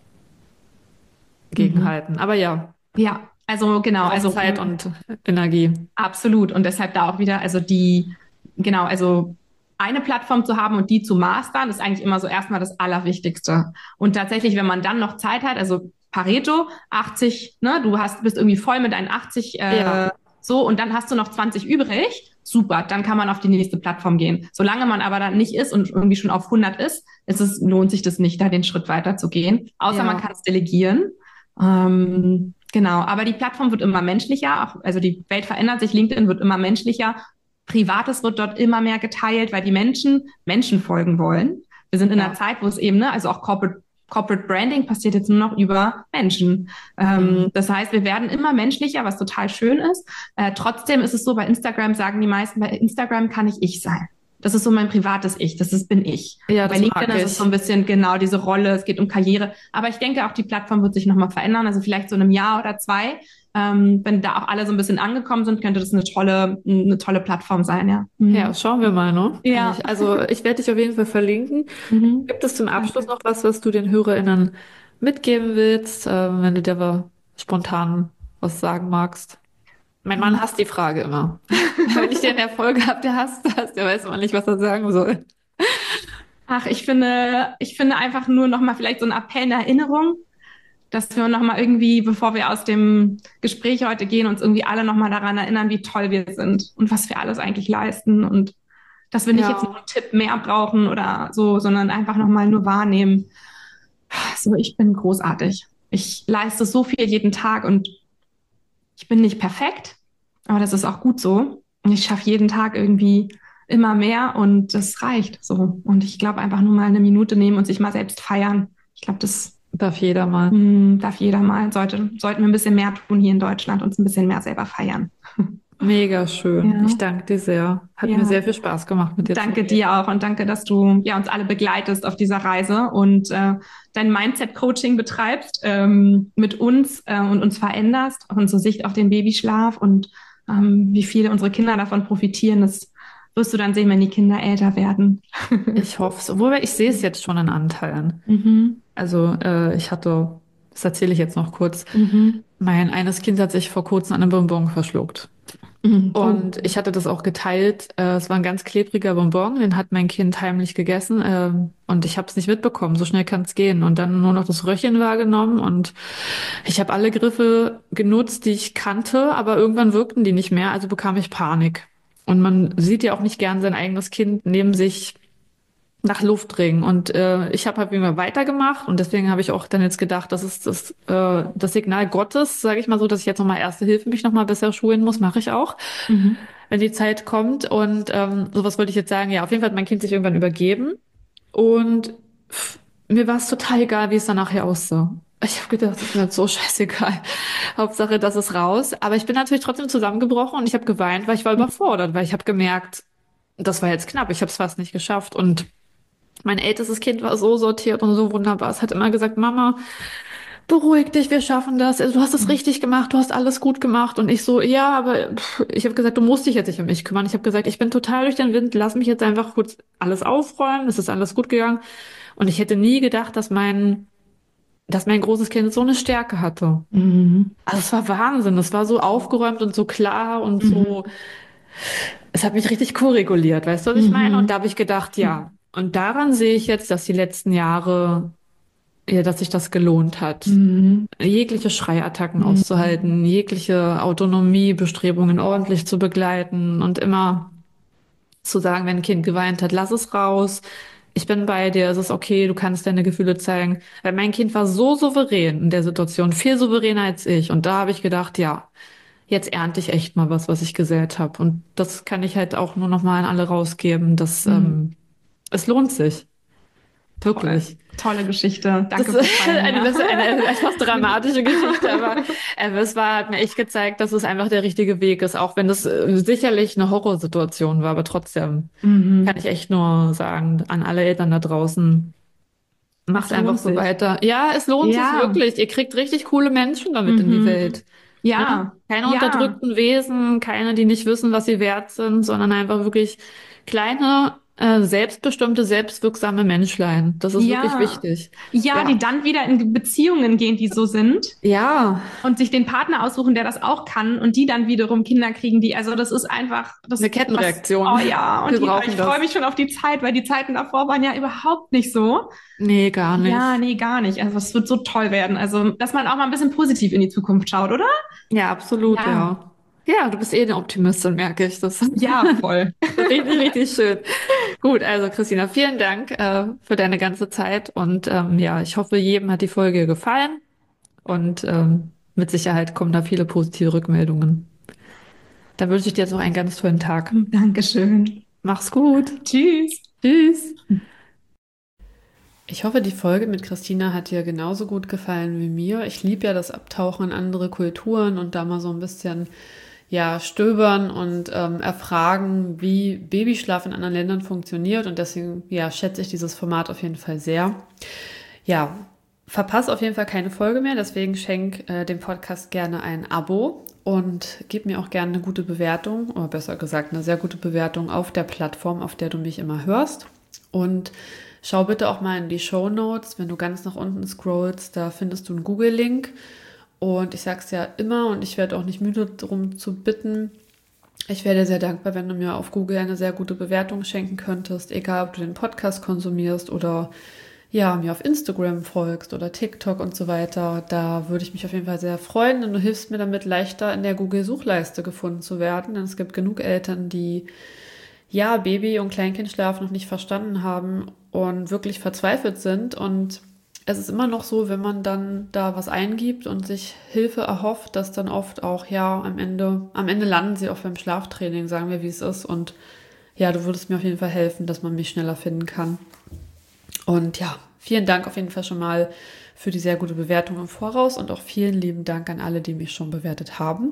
Mhm. gegenhalten. Aber ja, Ja, also genau, braucht also Zeit und Energie. absolut. Und deshalb da auch wieder, also genau, also eine Plattform zu haben und die zu mastern, ist eigentlich immer so erstmal das Allerwichtigste. Und tatsächlich, wenn man dann noch Zeit hat, also Pareto, 80, ne, bist irgendwie voll mit deinen 80, Ja, so, und dann hast du noch 20 übrig, super, dann kann man auf die nächste Plattform gehen. Solange man aber dann nicht ist und irgendwie schon auf 100 lohnt sich das nicht, da den Schritt weiter zu gehen. Außer man ja, kann es delegieren. Genau, aber die Plattform wird immer menschlicher, auch, also die Welt verändert sich, LinkedIn wird immer menschlicher. Privates wird dort immer mehr geteilt, weil die Menschen folgen wollen. Wir sind in einer ja. Zeit, wo es eben, ne, also auch Corporate Branding passiert jetzt nur noch über Menschen. Mhm. Das heißt, wir werden immer menschlicher, was total schön ist. Trotzdem ist es so, bei Instagram sagen die meisten, bei Instagram kann ich sein. Das ist so mein privates Ich, bin ich. Ja, Und bei das LinkedIn mag ist es so ich. ein bisschen genau diese Rolle, es geht um Karriere. Aber ich denke auch, die Plattform wird sich nochmal verändern, also vielleicht so in einem Jahr oder 2. wenn da auch alle so ein bisschen angekommen sind, könnte das eine tolle Plattform sein, ja. Ja, schauen wir mal, ne? Ja. Ich werde dich auf jeden Fall verlinken. Mhm. Gibt es zum Abschluss Danke. noch was du den HörerInnen mitgeben willst, wenn du dir spontan was sagen magst? Mein Mann hasst die Frage immer. Wenn ich den Erfolg habe, der hasst das, der weiß immer nicht, was er sagen soll. Ach, ich finde einfach nur noch mal vielleicht so ein Appell in Erinnerung, dass wir noch mal irgendwie, bevor wir aus dem Gespräch heute gehen, uns irgendwie alle noch mal daran erinnern, wie toll wir sind und was wir alles eigentlich leisten und dass wir nicht jetzt noch Ja, einen Tipp mehr brauchen oder so, sondern einfach noch mal nur wahrnehmen. So, ich bin großartig. Ich leiste so viel jeden Tag und ich bin nicht perfekt, aber das ist auch gut so. Und ich schaffe jeden Tag irgendwie immer mehr und das reicht so. Und ich glaube, einfach nur mal eine Minute nehmen und sich mal selbst feiern. Ich glaube, das darf jeder mal. darf jeder mal. Sollten wir ein bisschen mehr tun hier in Deutschland, uns ein bisschen mehr selber feiern. Mega schön. Ich Ja, danke dir sehr. Hat mir ja. sehr viel Spaß gemacht, mit dir zu Danke reden. dir auch und danke, dass du ja uns alle begleitest auf dieser Reise und dein Mindset-Coaching betreibst mit uns und uns veränderst, unsere Sicht auf den Babyschlaf und wie viele unsere Kinder davon profitieren. Das wirst du dann sehen, wenn die Kinder älter werden. Ich hoffe es. Obwohl, ich sehe es jetzt schon in Anteilen. Mhm. Das erzähle ich jetzt noch kurz. Mhm. Mein eines Kind hat sich vor kurzem an einem Bonbon verschluckt. Mhm. Oh. Und ich hatte das auch geteilt. Es war ein ganz klebriger Bonbon, den hat mein Kind heimlich gegessen. Und ich habe es nicht mitbekommen. So schnell kann es gehen. Und dann nur noch das Röllchen wahrgenommen. Und ich habe alle Griffe genutzt, die ich kannte, aber irgendwann wirkten die nicht mehr. Also bekam ich Panik. Und man sieht ja auch nicht gern sein eigenes Kind neben sich nach Luft ringen. Und ich habe halt immer weitergemacht und deswegen habe ich auch dann jetzt gedacht, das ist das Signal Gottes, sage ich mal so, dass ich jetzt nochmal Erste Hilfe mich nochmal besser schulen muss, mache ich auch, Mhm. wenn die Zeit kommt. Und sowas wollte ich jetzt sagen. Ja, auf jeden Fall hat mein Kind sich irgendwann übergeben und mir war es total egal, wie es dann nachher aussah. Ich habe gedacht, das ist mir jetzt so scheißegal. Hauptsache, das ist raus. Aber ich bin natürlich trotzdem zusammengebrochen und ich habe geweint, weil ich war überfordert, weil ich habe gemerkt, das war jetzt knapp, ich habe es fast nicht geschafft. Und mein ältestes Kind war so sortiert und so wunderbar. Es hat immer gesagt, Mama, beruhig dich, wir schaffen das. Also, du hast es richtig gemacht, du hast alles gut gemacht. Und ich so, ja, aber ich habe gesagt, du musst dich jetzt nicht um mich kümmern. Ich habe gesagt, ich bin total durch den Wind, lass mich jetzt einfach kurz alles aufräumen. Es ist alles gut gegangen. Und ich hätte nie gedacht, dass mein großes Kind so eine Stärke hatte. Mhm. Also es war Wahnsinn. Es war so aufgeräumt und so klar und Mhm. so. Es hat mich richtig koreguliert, weißt du, was ich meine? Und da Mhm. habe ich gedacht, ja. Und daran sehe ich jetzt, dass die letzten Jahre, ja, dass sich das gelohnt hat, Mhm. jegliche Schreiattacken Mhm. auszuhalten, jegliche Autonomiebestrebungen ordentlich zu begleiten und immer zu sagen, wenn ein Kind geweint hat, lass es raus. Ich bin bei dir, es ist okay, du kannst deine Gefühle zeigen. Weil mein Kind war so souverän in der Situation, viel souveräner als ich. Und da habe ich gedacht, ja, jetzt ernte ich echt mal was ich gesät habe. Und das kann ich halt auch nur noch mal an alle rausgeben, dass Mhm. es lohnt sich. Toll. Wirklich. Tolle Geschichte. Das Danke ist fürs Teilen, ja. eine etwas dramatische Geschichte, aber es hat mir echt gezeigt, dass es einfach der richtige Weg ist, auch wenn das sicherlich eine Horrorsituation war, aber trotzdem kann Mhm. ich echt nur sagen, an alle Eltern da draußen, Es macht einfach lohnt so sich. weiter. Ja, es lohnt sich Ja. wirklich. Ihr kriegt richtig coole Menschen damit in die Mhm. Welt. Ne? Ja. Keine Ja. unterdrückten Wesen, keine, die nicht wissen, was sie wert sind, sondern einfach wirklich kleine, selbstbestimmte, selbstwirksame Menschlein. Das ist wirklich Ja. wichtig. Ja, die Ja. dann wieder in Beziehungen gehen, die so sind Ja, und sich den Partner aussuchen, der das auch kann und die dann wiederum Kinder kriegen, die, also das ist einfach eine oh Kettenreaktion. ja, Wir und ich brauchen freue das. mich schon auf die Zeit, weil die Zeiten davor waren ja überhaupt nicht so. Nee, gar Ja, nicht. nee, gar nicht. Also es wird so toll werden. Also, dass man auch mal ein bisschen positiv in die Zukunft schaut, oder? Ja, absolut, Ja. ja. Ja, du bist eh eine Optimistin, merke ich. Das ist Ja, voll. richtig, richtig schön. Gut, also Christina, vielen Dank für deine ganze Zeit und ja, ich hoffe, jedem hat die Folge gefallen und mit Sicherheit kommen da viele positive Rückmeldungen. Dann wünsche ich dir jetzt noch einen ganz tollen Tag. Dankeschön. Mach's gut. Tschüss. Tschüss. Ich hoffe, die Folge mit Christina hat dir genauso gut gefallen wie mir. Ich liebe ja das Abtauchen in andere Kulturen und da mal so ein bisschen ja, stöbern und erfragen, wie Babyschlaf in anderen Ländern funktioniert. Und deswegen ja, schätze ich dieses Format auf jeden Fall sehr. Ja, verpasse auf jeden Fall keine Folge mehr, deswegen schenk dem Podcast gerne ein Abo und gib mir auch gerne eine gute Bewertung, oder besser gesagt eine sehr gute Bewertung auf der Plattform, auf der du mich immer hörst. Und schau bitte auch mal in die Shownotes, wenn du ganz nach unten scrollst, da findest du einen Google-Link. Und ich sage es ja immer und ich werde auch nicht müde darum zu bitten, ich wäre dir sehr dankbar, wenn du mir auf Google eine sehr gute Bewertung schenken könntest, egal ob du den Podcast konsumierst oder ja, mir auf Instagram folgst oder TikTok und so weiter. Da würde ich mich auf jeden Fall sehr freuen, denn du hilfst mir damit leichter in der Google-Suchleiste gefunden zu werden. Denn es gibt genug Eltern, die ja Baby- und Kleinkindschlaf noch nicht verstanden haben und wirklich verzweifelt sind. Und es ist immer noch so, wenn man dann da was eingibt und sich Hilfe erhofft, dass dann oft auch, ja, am Ende landen sie auch beim Schlaftraining, sagen wir, wie es ist. Und ja, du würdest mir auf jeden Fall helfen, dass man mich schneller finden kann. Und ja, vielen Dank auf jeden Fall schon mal für die sehr gute Bewertung im Voraus und auch vielen lieben Dank an alle, die mich schon bewertet haben.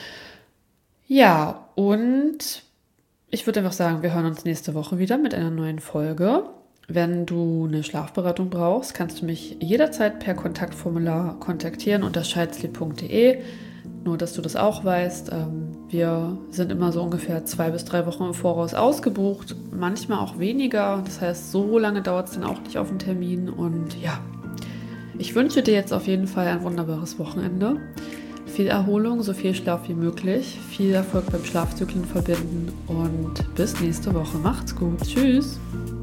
Ja, und ich würde einfach sagen, wir hören uns nächste Woche wieder mit einer neuen Folge. Wenn du eine Schlafberatung brauchst, kannst du mich jederzeit per Kontaktformular kontaktieren unter schalzli.de. Nur, dass du das auch weißt, wir sind immer so ungefähr 2 bis 3 Wochen im Voraus ausgebucht, manchmal auch weniger. Das heißt, so lange dauert es dann auch nicht auf den Termin. Und ja, ich wünsche dir jetzt auf jeden Fall ein wunderbares Wochenende. Viel Erholung, so viel Schlaf wie möglich. Viel Erfolg beim Schlafzyklen verbinden und bis nächste Woche. Macht's gut. Tschüss.